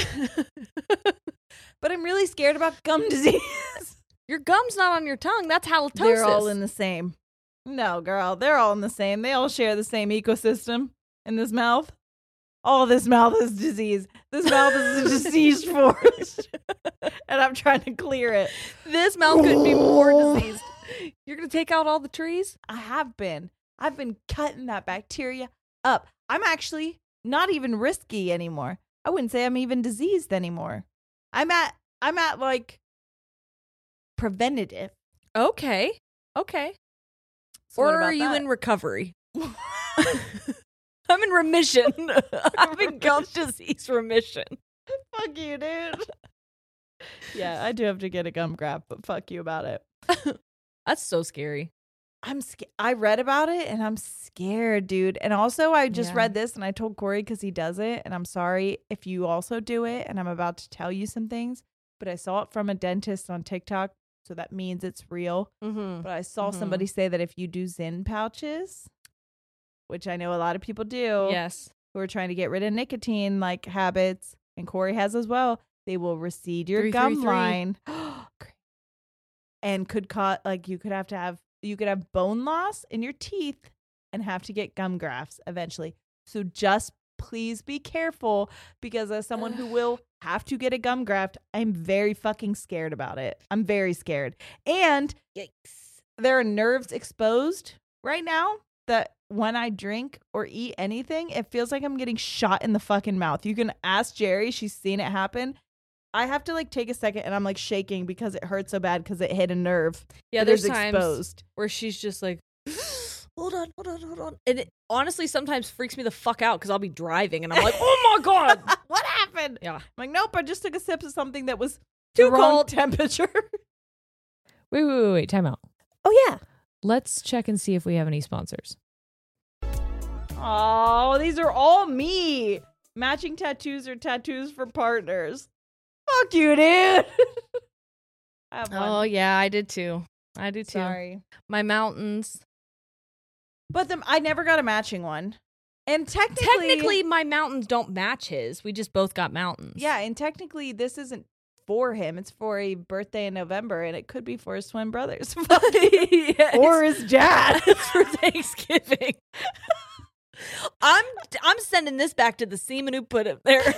But I'm really scared about gum disease. Your gum's not on your tongue. That's halitosis. They're all in the same. No, girl, they're all in the same. They all share the same ecosystem in this mouth. All this mouth is disease. This mouth is a diseased forest. And I'm trying to clear it. This mouth couldn't be more diseased. You're going to take out all the trees? I have been. I've been cutting that bacteria up. I'm actually not even risky anymore. I wouldn't say I'm even diseased anymore. I'm at I'm at like preventative. Okay. Okay. So what or about are you that? in recovery? I'm in remission. I'm in gum disease remission. Fuck you, dude. Yeah, I do have to get a gum graft, but fuck you about it. That's so scary. I'm scared. I read about it and I'm scared, dude. And also, I just Yeah. read this and I told Corey because he does it. And I'm sorry if you also do it. And I'm about to tell you some things, but I saw it from a dentist on TikTok. So that means it's real. Mm-hmm. But I saw Mhm. somebody say that if you do Zyn pouches, which I know a lot of people do, Yes. who are trying to get rid of nicotine like habits, and Corey has as well, they will recede your Three, gum three, three. line and could cause, like, you could have to have, you could have bone loss in your teeth and have to get gum grafts eventually. So just please be careful, because as someone who will have to get a gum graft, I'm very fucking scared about it. I'm very scared. And Yikes. there are nerves exposed right now that when I drink or eat anything, it feels like I'm getting shot in the fucking mouth. You can ask Jerry. She's seen it happen. I have to like take a second and I'm like shaking because it hurts so bad because it hit a nerve. Yeah, that there's is times exposed. where she's just like, hold on, hold on, hold on. And it honestly sometimes freaks me the fuck out because I'll be driving and I'm like, oh my God. What happened? Yeah. I'm like, nope, I just took a sip of something that was Too the wrong cold. temperature. Wait, wait, wait, wait. Time out. Oh, yeah. Let's check and see if we have any sponsors. Oh, these are all me. Matching tattoos or tattoos for partners. Fuck you, dude. I have one. Oh, yeah, I did too. I do too. Sorry. My mountains. But the, I never got a matching one. And technically, Technically, my mountains don't match his. We just both got mountains. yeah, and technically this isn't for him. It's for a birthday in November, and it could be for his twin brothers. Yeah, or his dad. it's for Thanksgiving. I'm I'm sending this back to the seaman who put it there.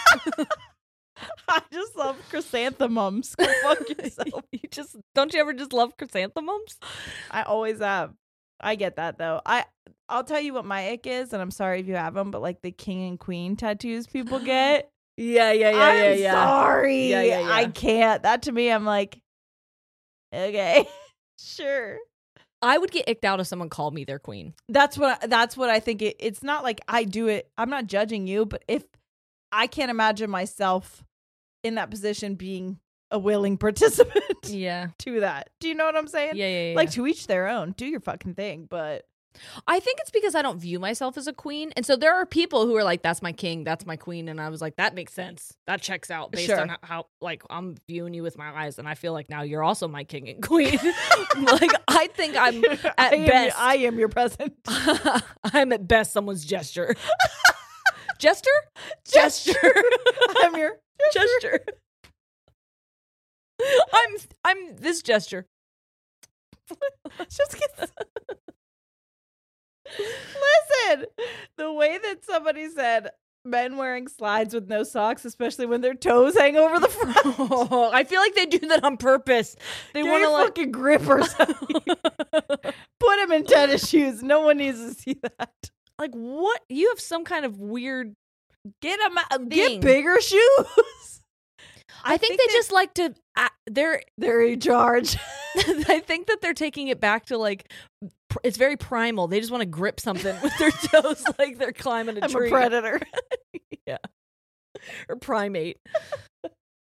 I just love chrysanthemums. Go fuck yourself. You just don't you ever just love chrysanthemums? I always have. I get that though. I I'll tell you what my ick is, and I'm sorry if you have them, but like the king and queen tattoos people get. Yeah, yeah, yeah, I'm yeah, yeah. sorry. Yeah, yeah, yeah. I can't. That to me, I'm like, okay, sure. I would get icked out if someone called me their queen. That's what that's what I think. It, it's not like I do it. I'm not judging you, but if I can't imagine myself in that position being a willing participant Yeah. to that. Do you know what I'm saying? Yeah, yeah, yeah. Like, to each their own. Do your fucking thing, but I think it's because I don't view myself as a queen. And so there are people who are like, that's my king, that's my queen. And I was like, that makes sense. That checks out based Sure. on how, how, like, I'm viewing you with my eyes. And I feel like now you're also my king and queen. Like, I think I'm at I am, best. I am your present. I'm at best someone's gesture. Gesture? Gesture. I'm your gesture. I'm I'm this gesture. just get. Listen, the way that somebody said men wearing slides with no socks, especially when their toes hang over the front. Oh, I feel like they do that on purpose. They Get want to your like fucking grip or something. Put them in tennis shoes. No one needs to see that. like what? You have some kind of weird. Get them. Thing. Get bigger shoes. I, think, they just like to. Uh, they're. they're in charge. I think that they're taking it back to like. Pr- it's very primal. They just want to grip something with their toes, like they're climbing a I'm tree. a predator. Yeah. Or primate.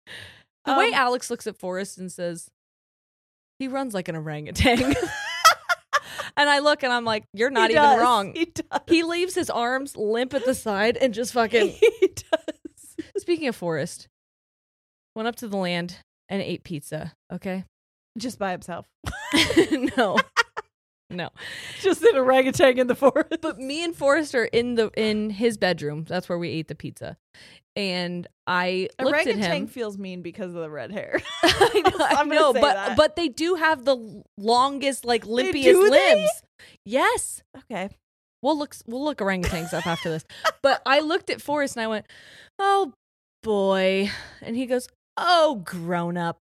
The way Um, Alex looks at Forrest and says, he runs like an orangutan. And I look and I'm like, you're not He even does. wrong. He does. He leaves his arms limp at the side and just fucking. He does. Speaking of Forrest, went up to the land and ate pizza. Okay. Just by himself. No. No. Just an orangutan in the forest. But me and Forrest are in the in his bedroom. That's where we ate the pizza. And I looked Orangutan at him. feels mean because of the red hair. I know, I I'm gonna know say but that. but they do have the longest, like They limpiest do they? limbs. Yes. Okay. We'll look we'll look orangutans up after this. But I looked at Forrest and I went, "Oh boy." And he goes, "Oh, grown up."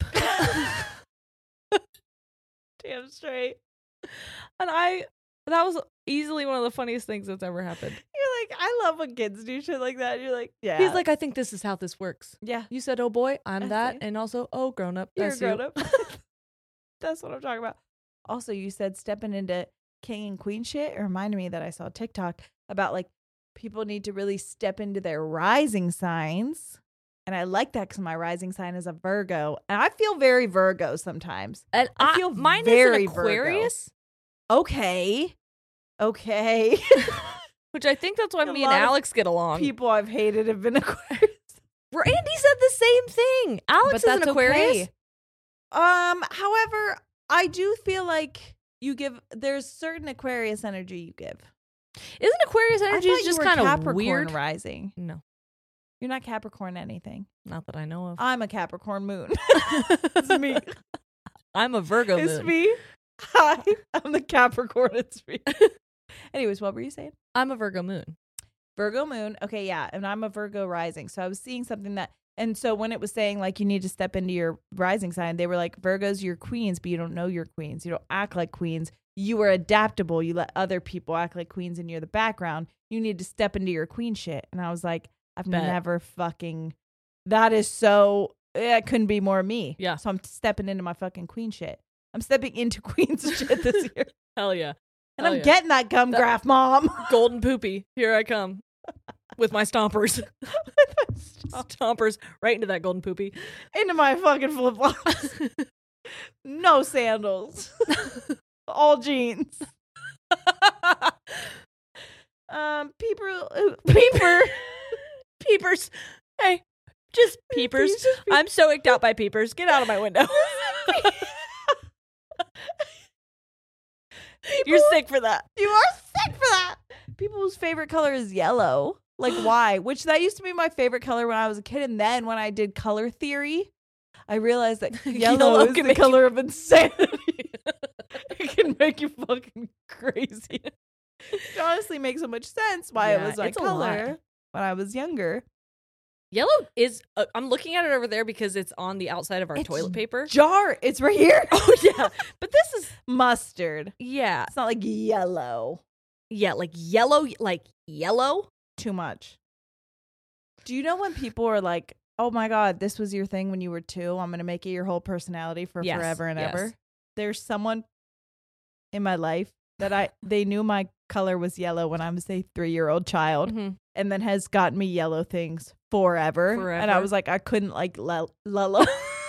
Damn straight. And I that was easily one of the funniest things that's ever happened. You're like, I love when kids do shit like that. You're like, yeah. He's like, "I think this is how this works." yeah, You said, "Oh boy, I'm I that." see. And also, "Oh, grown up." you're a That's you. grown up. That's what I'm talking about. Also, you said stepping into king and queen shit. It reminded me that I saw a TikTok about like people need to really step into their rising signs. And I like that because my rising sign is a Virgo. And I feel very Virgo sometimes. And I I feel mine very is an Aquarius, Okay. Okay. which I think that's why A me and lot of Alex get along. People I've hated have been Aquarius. Randy said the same thing. Alex But is an that's Aquarius. okay. Um, however, I do feel like you give there's certain Aquarius energy you give. Isn't Aquarius I energy thought you just were kind of Capricorn weird? rising. No, You're not Capricorn anything. not that I know of. I'm a Capricorn moon. It's me. I'm a Virgo It's moon. me. Hi. I'm the Capricorn. It's me. Anyways, what were you saying? I'm a Virgo moon. Virgo moon. Okay, yeah. And I'm a Virgo rising. So I was seeing something that, and so when it was saying like you need to step into your rising sign, they were like, Virgos, you're queens, but you don't know you're queens. You don't act like queens. You are adaptable. You let other people act like queens and you're the background. You need to step into your queen shit. And I was like, I've Bet. never fucking, that is so, it couldn't be more me. Yeah. So I'm stepping into my fucking queen shit. I'm stepping into queen's shit this year. Hell yeah. And Hell I'm yeah. getting that gum That- graph, mom. Golden poopy. Here I come. With my stompers. Stompers right into that golden poopy. Into my fucking flip flops. No sandals. All jeans. Um, peeper, uh, peeper, Peepers. Hey, just peepers. Just peep- I'm so icked out by peepers. Get out of my window. You're sick for that. You are sick for that. People whose favorite color is yellow. Like why? Which that used to be my favorite color when I was a kid, and then when I did color theory, I realized that yellow, Yellow is can the make you- color of insanity. It can make you fucking crazy. It honestly makes so much sense why Yeah, it was my it's a lot. color when I was younger. Yellow is, uh, I'm looking at it over there because it's on the outside of our It's toilet paper. Jar, it's right here. Oh, yeah. But this is, Mustard. yeah. It's not like yellow. Yeah, like yellow, like yellow. Too much. Do you know when people are like, oh my God, this was your thing when you were two? I'm going to make it your whole personality for Yes, forever and yes. ever. There's someone in my life that I, they knew my color was yellow when I was a three year old child Mhm. and then has gotten me yellow things forever. And I Forever. was like, I couldn't like lel- lello.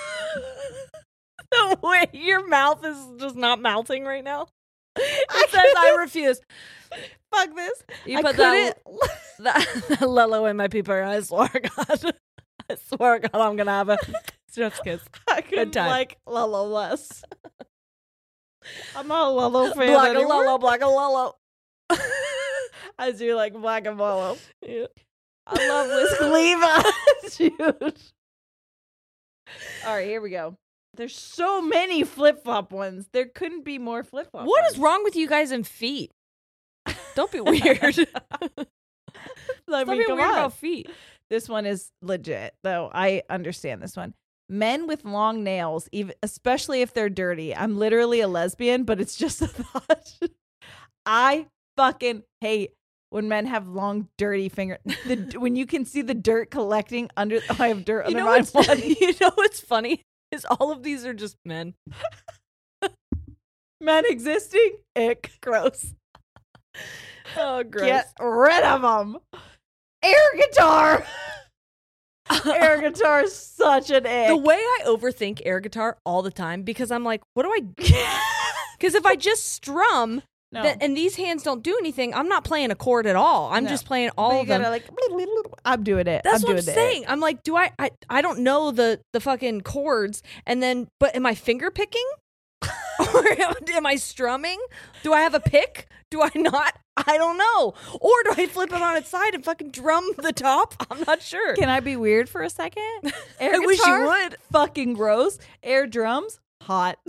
The way your mouth is just not melting right now. It says I refuse. Fuck this. You I put that, couldn't. that, that Lello in my peeper. I swear to God. I swear to God I'm going to have a Jeff's kiss. I couldn't time. like Lello less. I'm not a Lello fan Black and anymore. Lello, black and Lello. I do like black and Lello. Yeah. I love Wiz Khalifa. It's huge. All right, here we go. There's so many flip flop ones. There couldn't be more flip flop. What is wrong with you guys and feet? Don't be weird. I Stop mean, being come weird on. about feet. This one is legit, though. I understand this one. Men with long nails, even especially if they're dirty. I'm literally a lesbian, but it's just a thought. I fucking hate when men have long, dirty finger. The, when you can see the dirt collecting under. Oh, I have dirt You under know, my what's, body. you know what's funny? Is all of these are just men. Men existing. Ick. Gross. Oh, gross. Get rid of them. Air guitar. Air guitar is such an ick. The way I overthink air guitar all the time because I'm like, what do I? Because if I just strum. no. Th- and these hands don't do anything. I'm not playing a chord at all. I'm No. just playing But all you of them. gotta, like, I'm doing it. That's I'm what I'm doing saying. I'm like, do I, I? I don't know the the fucking chords, and then, but am I finger picking, or am, am I strumming? Do I have a pick? Do I not? I don't know. Or do I flip it on its side and fucking drum the top? I'm not sure. Can I be weird for a second? Air I wish you guitar, would. Fucking gross. Air drums, hot.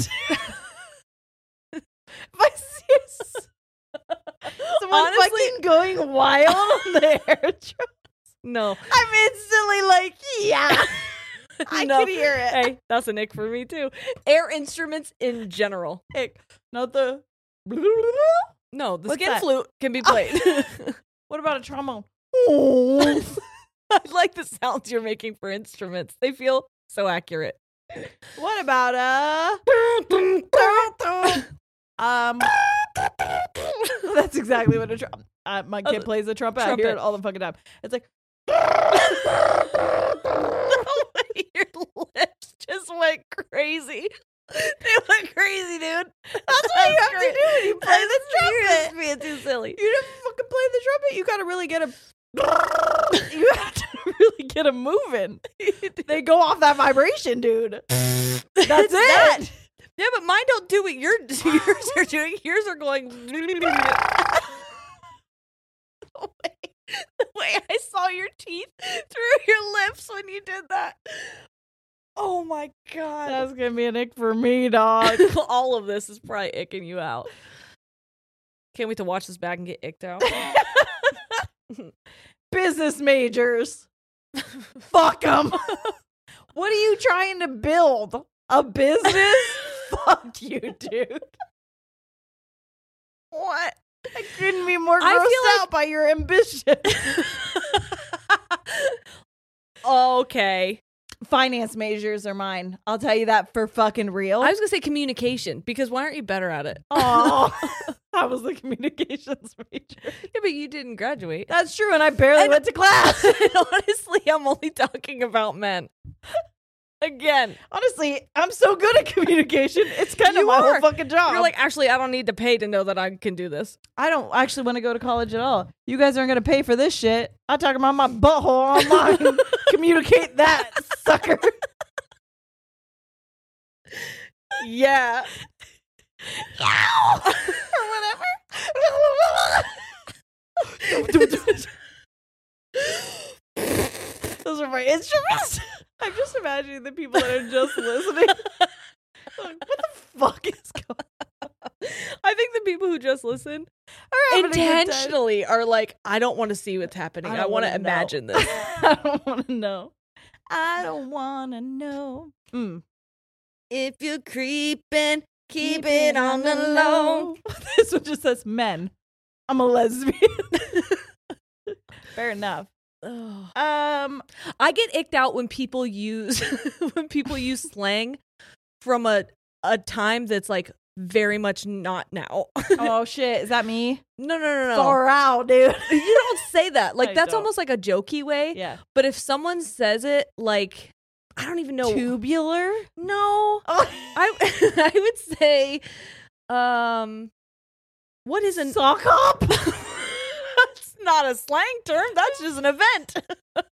But seriously, someone Honestly- fucking going wild on the air drum. No. I'm instantly like, yeah, I No. can hear it. Hey, that's an ick for me too. Air instruments in general. Ick. Not the. No, the What's skin that? flute can be played. What about a trombone? I like the sounds you're making for instruments. They feel so accurate. What about a? Um, that's exactly what a trumpet. Uh, my kid Uh, plays a trumpet. I hear trumpet. it all the fucking time. It's like Your lips just went crazy. They went crazy, dude. that's what you have to do when you play the You're trumpet. just being too silly. You didn't fucking play the trumpet. You gotta really get a. You have to really get them moving. They go off that vibration, dude. That's That's that. it. Yeah, but mine don't do what your yours are doing. Yours are going. the way I saw your teeth through your lips when you did that. Oh my god! That's gonna be an ick for me, dog. All of this is probably icking you out. Can't wait to watch this back and get icked out. Business majors. Fuck them. What are you trying to build? A business? Fuck you, dude. What? I couldn't be more I grossed feel out by your ambition. Okay. Finance majors are mine. I'll tell you that for fucking real. I was gonna say communication because why aren't you better at it? Oh, I was the communications major. Yeah, but you didn't graduate. That's true, and I barely And- went to class. And honestly, I'm only talking about men. Again, Honestly, I'm so good at communication. It's kind of You my are. whole fucking job. you're like, actually, I don't need to pay to know that I can do this. I don't actually want to go to college at all. You guys aren't going to pay for this shit. I'm talking about my butthole online. Communicate that, sucker. Yeah. Ow! or whatever. Those are my instruments. I'm just imagining the people that are just listening. Like, what the fuck is going on? I think the people who just listen Are having a good time. intentionally are like, I don't want to see what's happening. I I, don't want to wanna know. imagine this. I don't want to know. I don't want to know. Mm. If you're creeping, keep it on the low. This one just says men. I'm a lesbian. Fair enough. Ugh. Um, I get icked out when people use when people use slang from a a time that's like very much not now. oh shit, is that me? No, no, no, no. Far out, dude. You don't say that. Like I that's don't. almost like a jokey way. Yeah. But if someone says it like I don't even know. Tubular? No. Oh. I I would say um what is a Sock hop? That's not a slang term. That's just an event.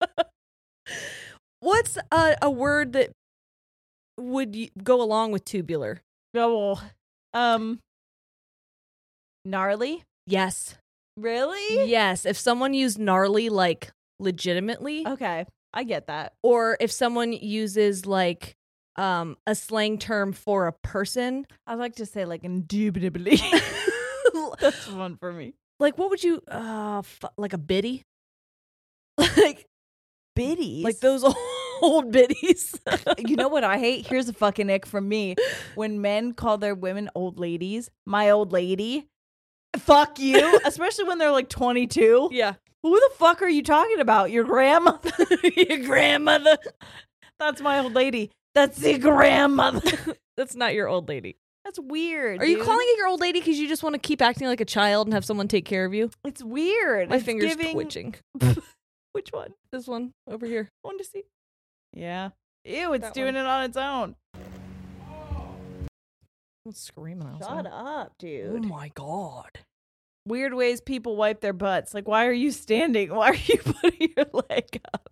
What's a, a word that would y- go along with tubular? Oh, um, gnarly? Yes. Really? Yes. If someone used gnarly like legitimately, Okay, I get that. or if someone uses like um a slang term for a person, I like to say like indubitably. That's one for me. like what would you uh fu- like a biddy? like Biddies. like those old biddies. You know what I hate? Here's a fucking ick from me. When men call their women old ladies, my old lady. Fuck you. Especially when they're like twenty-two. Yeah. Who the fuck are you talking about? Your grandmother? Your grandmother. That's my old lady. That's your grandmother. That's not your old lady. That's weird. Are you dude. calling it your old lady because you just want to keep acting like a child and have someone take care of you? It's weird. My It's finger's giving- twitching. Which one? This one over here. I want to see. Yeah. Ew, it's That doing one. it on its own. What's screaming outside? up, Oh my god. Weird ways people wipe their butts. Like, why are you standing? Why are you putting your leg up?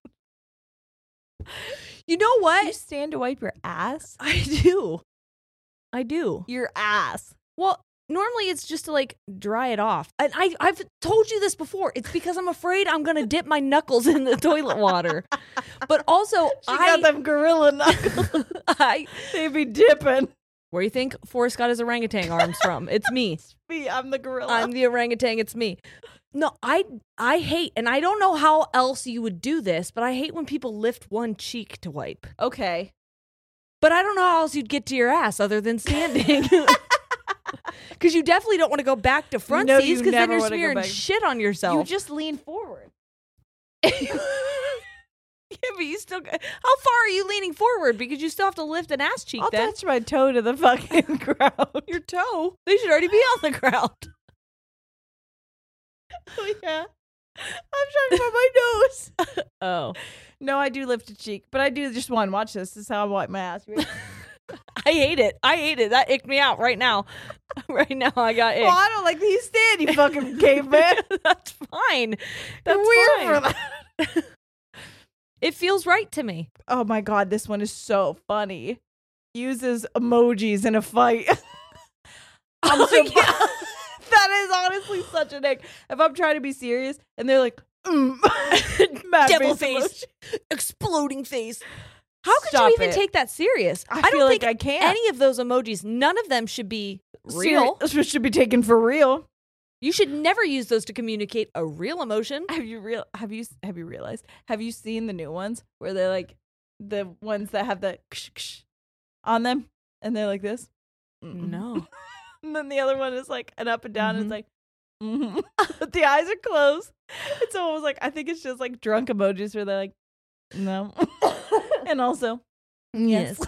You know You what? stand to wipe your ass? I do. I do. Your ass. Well, normally it's just to like dry it off. And I, I've told you this before. It's because I'm afraid I'm going to dip my knuckles in the toilet water. But also, She I, got them gorilla knuckles. I, They'd be dipping. where do you think Forrest got his orangutan arms from? It's me. Me, I'm the gorilla. I'm the orangutan. It's me. No, I I hate, and I don't know how else you would do this, but I hate when people lift one cheek to wipe. okay. But I don't know how else you'd get to your ass other than standing. Because you definitely don't want to go back to front No, seats you because then never you're wanna go smearing back. shit on yourself. You just lean forward. Yeah, but you still. How far are you leaning forward? Because you still have to lift an ass cheek. I'll then touch my toe to the fucking ground. your toe. They should already be on the ground. Oh, yeah. I'm talking about my nose. Oh, No, I do lift a cheek, but I do just one. Watch this. This is how I wipe my ass. I hate it. I hate it. That icked me out right now. Right now, I got icked. Well, I don't like that you stand, you fucking caveman. That's fine. That's You're weird fine. for that. It feels right to me. Oh my god, this one is so funny. Uses emojis in a fight. I'm Oh, so yeah. That is honestly such an ick. If I'm trying to be serious and they're like, mm. Mad Devil face, face, exploding face. How could Stop you even it. take that serious? I, don't feel like think I can't. any of those emojis, none of them should be real. Serious- should be taken for real. You should never use those to communicate a real emotion. Have you real? Have you have you realized? Have you seen the new ones where they're like the ones that have the ksh, ksh on them, and they're like this? Mm-mm. No. And then the other one is like an up and down. Mhm. And it's like, mm-hmm. But the eyes are closed. It's almost like I think it's just like drunk emojis where they're like, no, and also yes.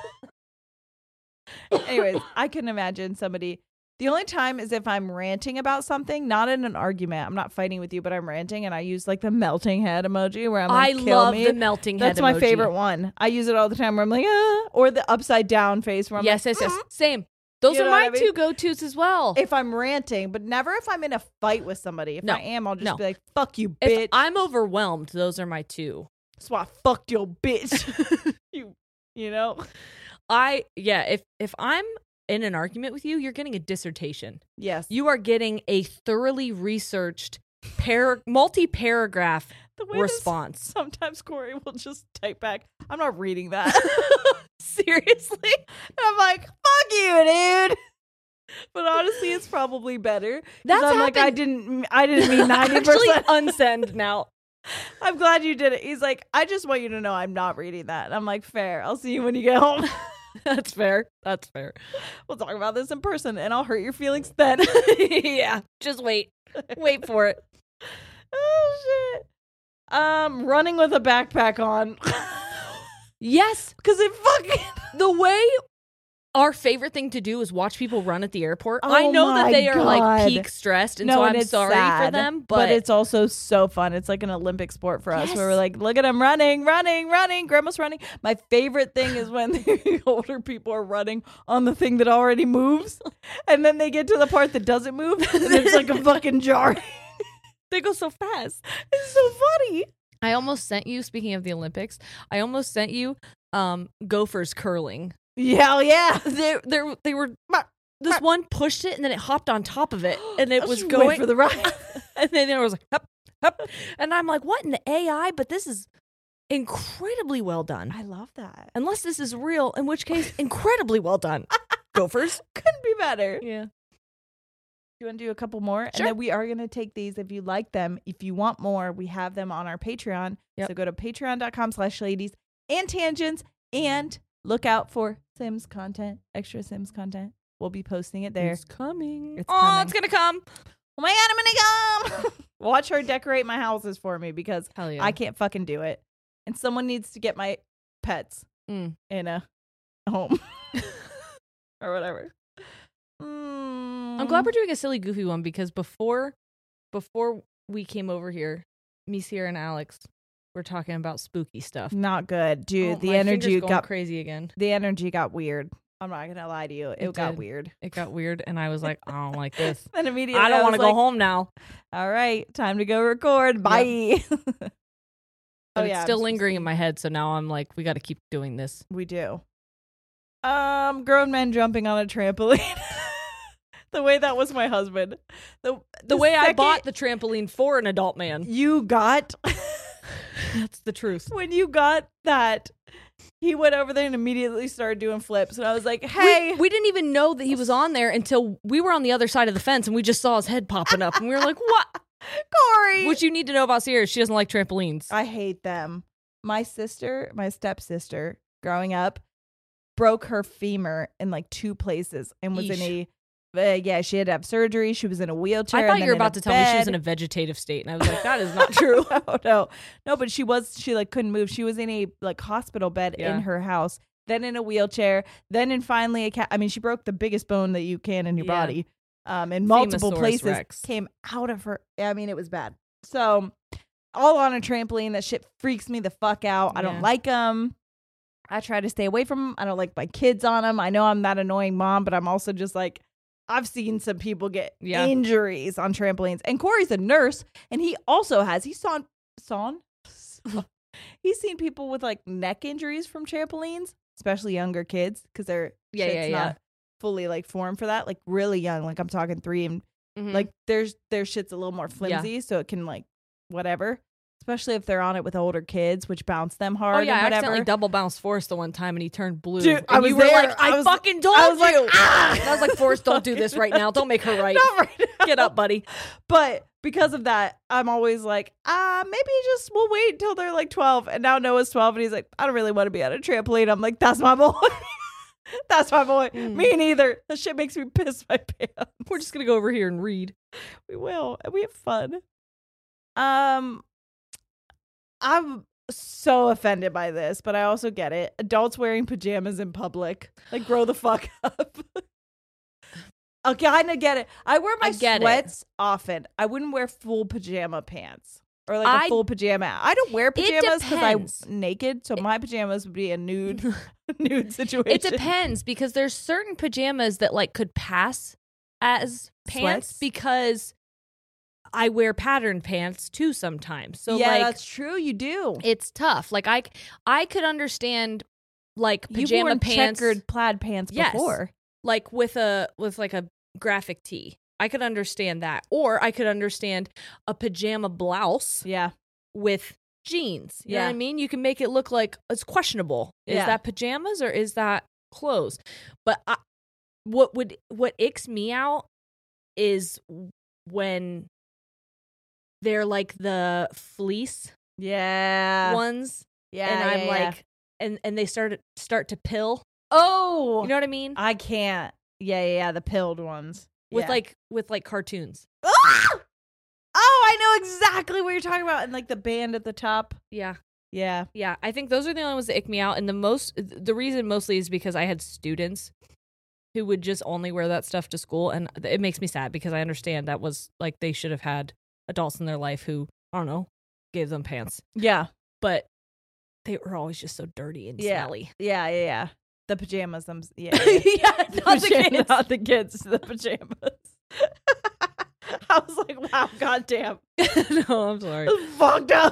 Anyways, I can imagine somebody. The only time is if I'm ranting about something, not in an argument. I'm not fighting with you, but I'm ranting, and I use like the melting head emoji where I'm like, I kill love me. the melting head That's my emoji. favorite one. I use it all the time where I'm like, ah, or the upside down face where I'm Yes, like, yes, yes. "Mm." Same. Those You are know my what I mean? two go-tos as well. If I'm ranting, but never if I'm in a fight with somebody. If No, I am, I'll just no. be like, fuck you, If bitch. I'm overwhelmed, those are my two. So I fucked your bitch. you, you know? I yeah, if if I'm in an argument with you, you're getting a dissertation. Yes. You are getting a thoroughly researched par- multi-paragraph The way this- response. Sometimes Corey will just type back, I'm not reading that. Seriously? And I'm like, fuck you, dude. But honestly, it's probably better. 'Cause That's I'm like, I happened- didn't I didn't mean ninety Actually, percent. unsend now. I'm glad you did it. He's like, I just want you to know I'm not reading that. And I'm like, fair. I'll see you when you get home. That's fair. That's fair. We'll talk about this in person and I'll hurt your feelings then. Yeah, just wait. Wait for it. Oh shit. Um, running with a backpack on. Yes, Cause it fucking the way our favorite thing to do is watch people run at the airport. Oh I know my that they are like God. peak stressed, and no, so and I'm it's sorry for sad, them. But, it's also so fun. It's like an Olympic sport for us, Yes. where we're like, look at them running, running, running. Grandma's running. My favorite thing is when the older people are running on the thing that already moves, and then they get to the part that doesn't move, and it's like a fucking jar. they go so fast. It's so funny. I almost sent you. Speaking of the Olympics, I almost sent you um, Gophers curling. Yeah, yeah. They they they were. This one pushed it and then it hopped on top of it and it I was should going wait for the ride. and then it was like hup, hup. And I'm like, what in the A I? But this is incredibly well done. I love that. Unless this is real, in which case, incredibly well done. Gophers. Couldn't be better. Yeah. You want to do a couple more? Sure. And then we are going to take these if you like them. If you want more, we have them on our Patreon. Yep. So go to patreon.com slash ladies and tangents and look out for Sims content, extra Sims content. We'll be posting it there. It's coming. It's oh, coming. it's gonna come. Oh my God, I'm going to come. Watch her decorate my houses for me because Hell yeah. I can't fucking do it. And someone needs to get my pets Mm. in a home or whatever. Mm. I'm glad we're doing a silly, goofy one because before, before we came over here, me, Sierra, and Alex we're talking about spooky stuff. Not good, dude. Oh, the my energy finger's going got crazy again. the energy got weird. I'm not gonna lie to you. It, It got did. weird. It got weird, and I was like, I don't like this. And immediately I don't want to was go like, home now. All right, time to go record. Bye. But Oh, it's yeah, still I'm lingering supposed in my head, so now I'm like, we got to keep doing this. We do. Um, grown men jumping on a trampoline. The way that was my husband. The The, way I second bought the trampoline for an adult man. you got That's the truth. when you got that, he went over there and immediately started doing flips, and I was like, "Hey, We, we didn't even know that he was on there until we were on the other side of the fence, and we just saw his head popping up, and we were like, what? Corey!" What you need to know about Sierra is she doesn't like trampolines. I hate them. My sister, my stepsister, growing up, broke her femur in like two places and was in a. Uh, yeah, she had to have surgery. She was in a wheelchair. I and thought then you were in a about to tell me she was bed. in a vegetative state, and I was like, that is not true. no, no, no. But she was. She like couldn't move. She was in a like hospital bed Yeah. in her house. Then in a wheelchair. Then in finally a cat. I mean, she broke the biggest bone that you can in your Yeah. body. Um, in multiple Femosaurus places Rex. came out of her. I mean, it was bad. So all on a trampoline. That shit freaks me the fuck out. I don't Yeah. like them. I try to stay away from them. I don't like my kids on them. I know I'm that annoying mom, but I'm also just like, I've seen some people get Yeah. injuries on trampolines. And Corey's a nurse, and he also has, he's saw, saw, he's seen people with like neck injuries from trampolines, especially younger kids, because they're Yeah, shit's yeah, yeah. not fully like formed for that. Like really young, like I'm talking three, and Mhm. like there's their shit's a little more flimsy, so it can like whatever. Especially if they're on it with older kids, which bounce them hard. oh, yeah, I and whatever. accidentally double bounced Forrest the one time, and he turned blue. Dude, and I was you were there. like, I, I was- fucking told I was like, you. ah! And I was like, Forrest, don't do this right now. Don't make her right. Not right now. Get up, buddy. But because of that, I'm always like, ah, maybe just we'll wait until they're like twelve. And now Noah's twelve, and he's like, I don't really want to be on a trampoline. I'm like, that's my boy. That's my boy. Mm. Me neither. That shit makes me piss my pants. We're just going to go over here and read. We will. And we have fun. Um, I'm so offended by this, but I also get it. Adults wearing pajamas in public. Like, grow the fuck up. I kind of get it. I wear my I get it. sweats often. I wouldn't wear full pajama pants or like a I- full pajama. I don't wear pajamas because depends. I'm naked, so my pajamas would be a nude, nude situation. It depends because there's certain pajamas that like could pass as pants Sweats? because I wear patterned pants too sometimes. So yeah, like that's true. You do. it's tough. Like I I could understand like You've pajama worn pants checkered plaid pants Yes. before. like with a with like a graphic tee. I could understand that. Or I could understand a pajama blouse Yeah. with jeans. You know Yeah. what I mean? You can make it look like it's questionable. Is Yeah. that pajamas or is that clothes? But I, what would what icks me out is when they're like the fleece Yeah. ones, Yeah. and I'm yeah, yeah. like, and and they start start to pill. oh, You know what I mean? I can't. Yeah, yeah, yeah. The pilled ones. With Yeah. like with like cartoons. Ah! Oh, I know exactly what you're talking about. And like the band at the top. Yeah. Yeah. Yeah, I think those are the only ones that ick me out. And the most, the reason mostly is because I had students who would just only wear that stuff to school. And it makes me sad because I understand that was like they should have had adults in their life who, I don't know, gave them pants. Yeah. But they were always just so dirty and Yeah. smelly. Yeah. Yeah. Yeah. The pajamas. Them. Yeah. yeah. yeah, The not the pajama- kids. Not the kids. The pajamas. I was like, wow, goddamn. No, I'm sorry. Fucked up.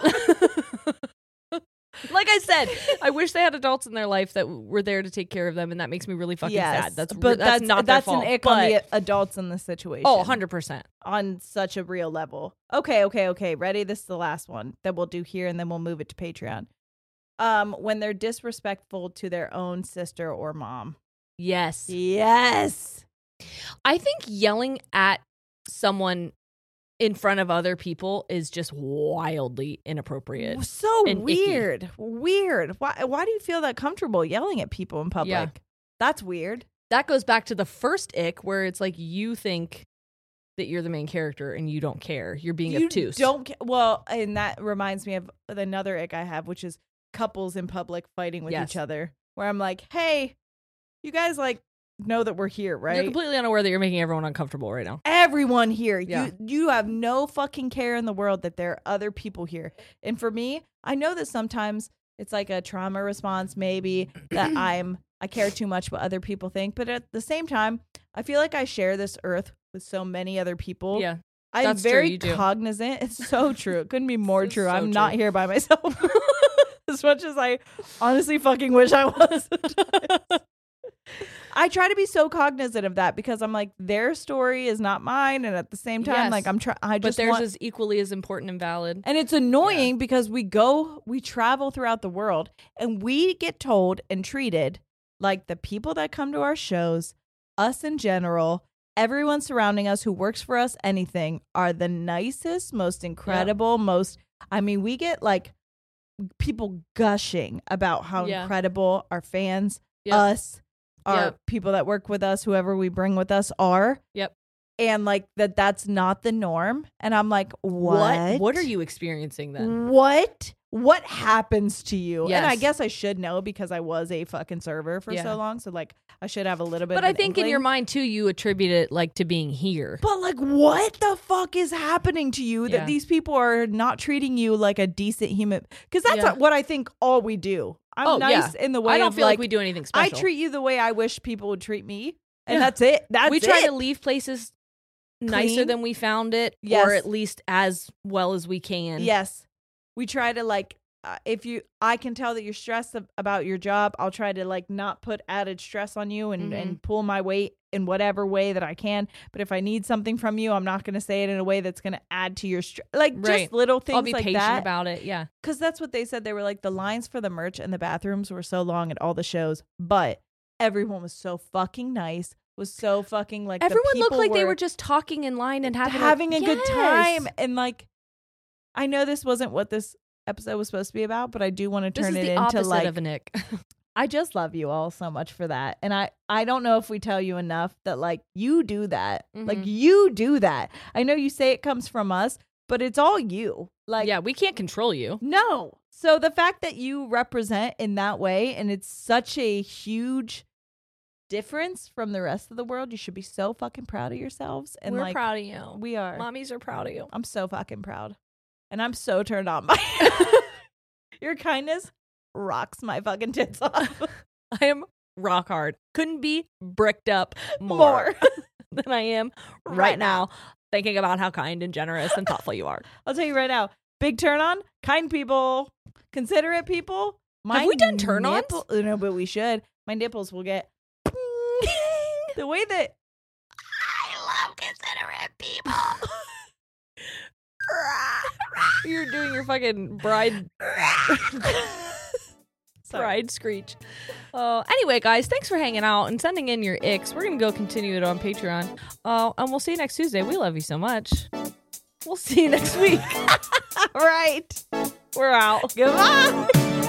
Like I said, I wish they had adults in their life that were there to take care of them, and that makes me really fucking Yes, sad. That's but that's, that's not that's their fault. an ick but, on the adults in the situation. oh, one hundred percent. On such a real level. Okay, okay, okay. Ready? This is the last one that we'll do here, and then we'll move it to Patreon. Um, when they're disrespectful to their own sister or mom. Yes. Yes. I think yelling at someone in front of other people is just wildly inappropriate. So and icky. weird. Weird. Why why do you feel that comfortable yelling at people in public? Yeah. That's weird. That goes back to the first ick where it's like you think that you're the main character and you don't care. You're being You obtuse. don't ca- well, and that reminds me of another ick I have, which is couples in public fighting with Yes. each other. Where I'm like, hey, you guys like know that we're here, right? You're completely unaware that you're making everyone uncomfortable right now. Everyone here. Yeah. You you have no fucking care in the world that there are other people here. And for me, I know that sometimes it's like a trauma response, maybe that I'm I care too much what other people think. But at the same time, I feel like I share this earth with so many other people. Yeah. I'm that's true, very you do. cognizant. It's so true. It couldn't be more It's true. so I'm true. not here by myself. As much as I honestly fucking wish I was. sometimes. I try to be so cognizant of that because I'm like, their story is not mine, and at the same time, Yes. like I'm trying. I But just theirs want, is equally as important and valid. and it's annoying because we go, we travel throughout the world, and we get told and treated like the people that come to our shows, us in general, everyone surrounding us who works for us, anything, are the nicest, most incredible, most. I mean, we get like people gushing about how Yeah. incredible our fans, Yep. us, our Yep. people that work with us, whoever we bring with us are. Yep. And like that that's not the norm. And I'm like, what? What? What are you experiencing then? What? What happens to you? And I Yes. guess I should know because I was a fucking server for Yeah. so long. So like I should have a little bit But of I an think in your inkling. mind too, you attribute it like to being here. But like what the fuck is happening to you Yeah. that these people are not treating you like a decent human? Because that's Yeah. what I think all we do. I'm Oh, nice yeah. in the way I don't of feel like, like we do anything I special. treat you the way I wish people would treat me. And Yeah. that's it. That's we try it. to leave places nicer Clean. than we found it, Yes. or at least as well as we can. Yes. We try to like, uh, if you, I can tell that you're stressed ab- about your job. I'll try to like not put added stress on you and, Mhm. and pull my weight in whatever way that I can. But if I need something from you, I'm not going to say it in a way that's going to add to your stress. Like Right. just little things I'll be like patient that. about it. Yeah. Because that's what they said. They were like, the lines for the merch and the bathrooms were so long at all the shows, but everyone was so fucking nice. Was so fucking like the Everyone looked people like they were just talking in line and having having a, good Yes. time. And like, I know this wasn't what this episode was supposed to be about, but I do want to This turn is it the into opposite like, of a Nick. I just love you all so much for that. And I, I don't know if we tell you enough that like you do that. Like Mhm. you do that. I know you say it comes from us, but it's all you. Like, yeah, we can't control you. no. So the fact that you represent in that way, and it's such a huge difference from the rest of the world, you should be so fucking proud of yourselves. And We're like, proud of you. we are. Mommies are proud of you. I'm so fucking proud. And I'm so turned on by your kindness rocks my fucking tits off. I am rock hard. Couldn't be bricked up more, More. than I am right, Right now, thinking about how kind and generous and thoughtful you are. I'll tell you right now, big turn on, kind people, considerate people. My we done turn-ons? nipple- uh, No, but we should. My nipples will get the way that I love considerate people. You're doing your fucking bride Sorry. bride screech. Uh, anyway, guys, thanks for hanging out and sending in your icks. We're gonna go continue it on Patreon. Uh, and we'll see you next Tuesday. We love you so much. We'll see you next week. All right. We're out. Goodbye.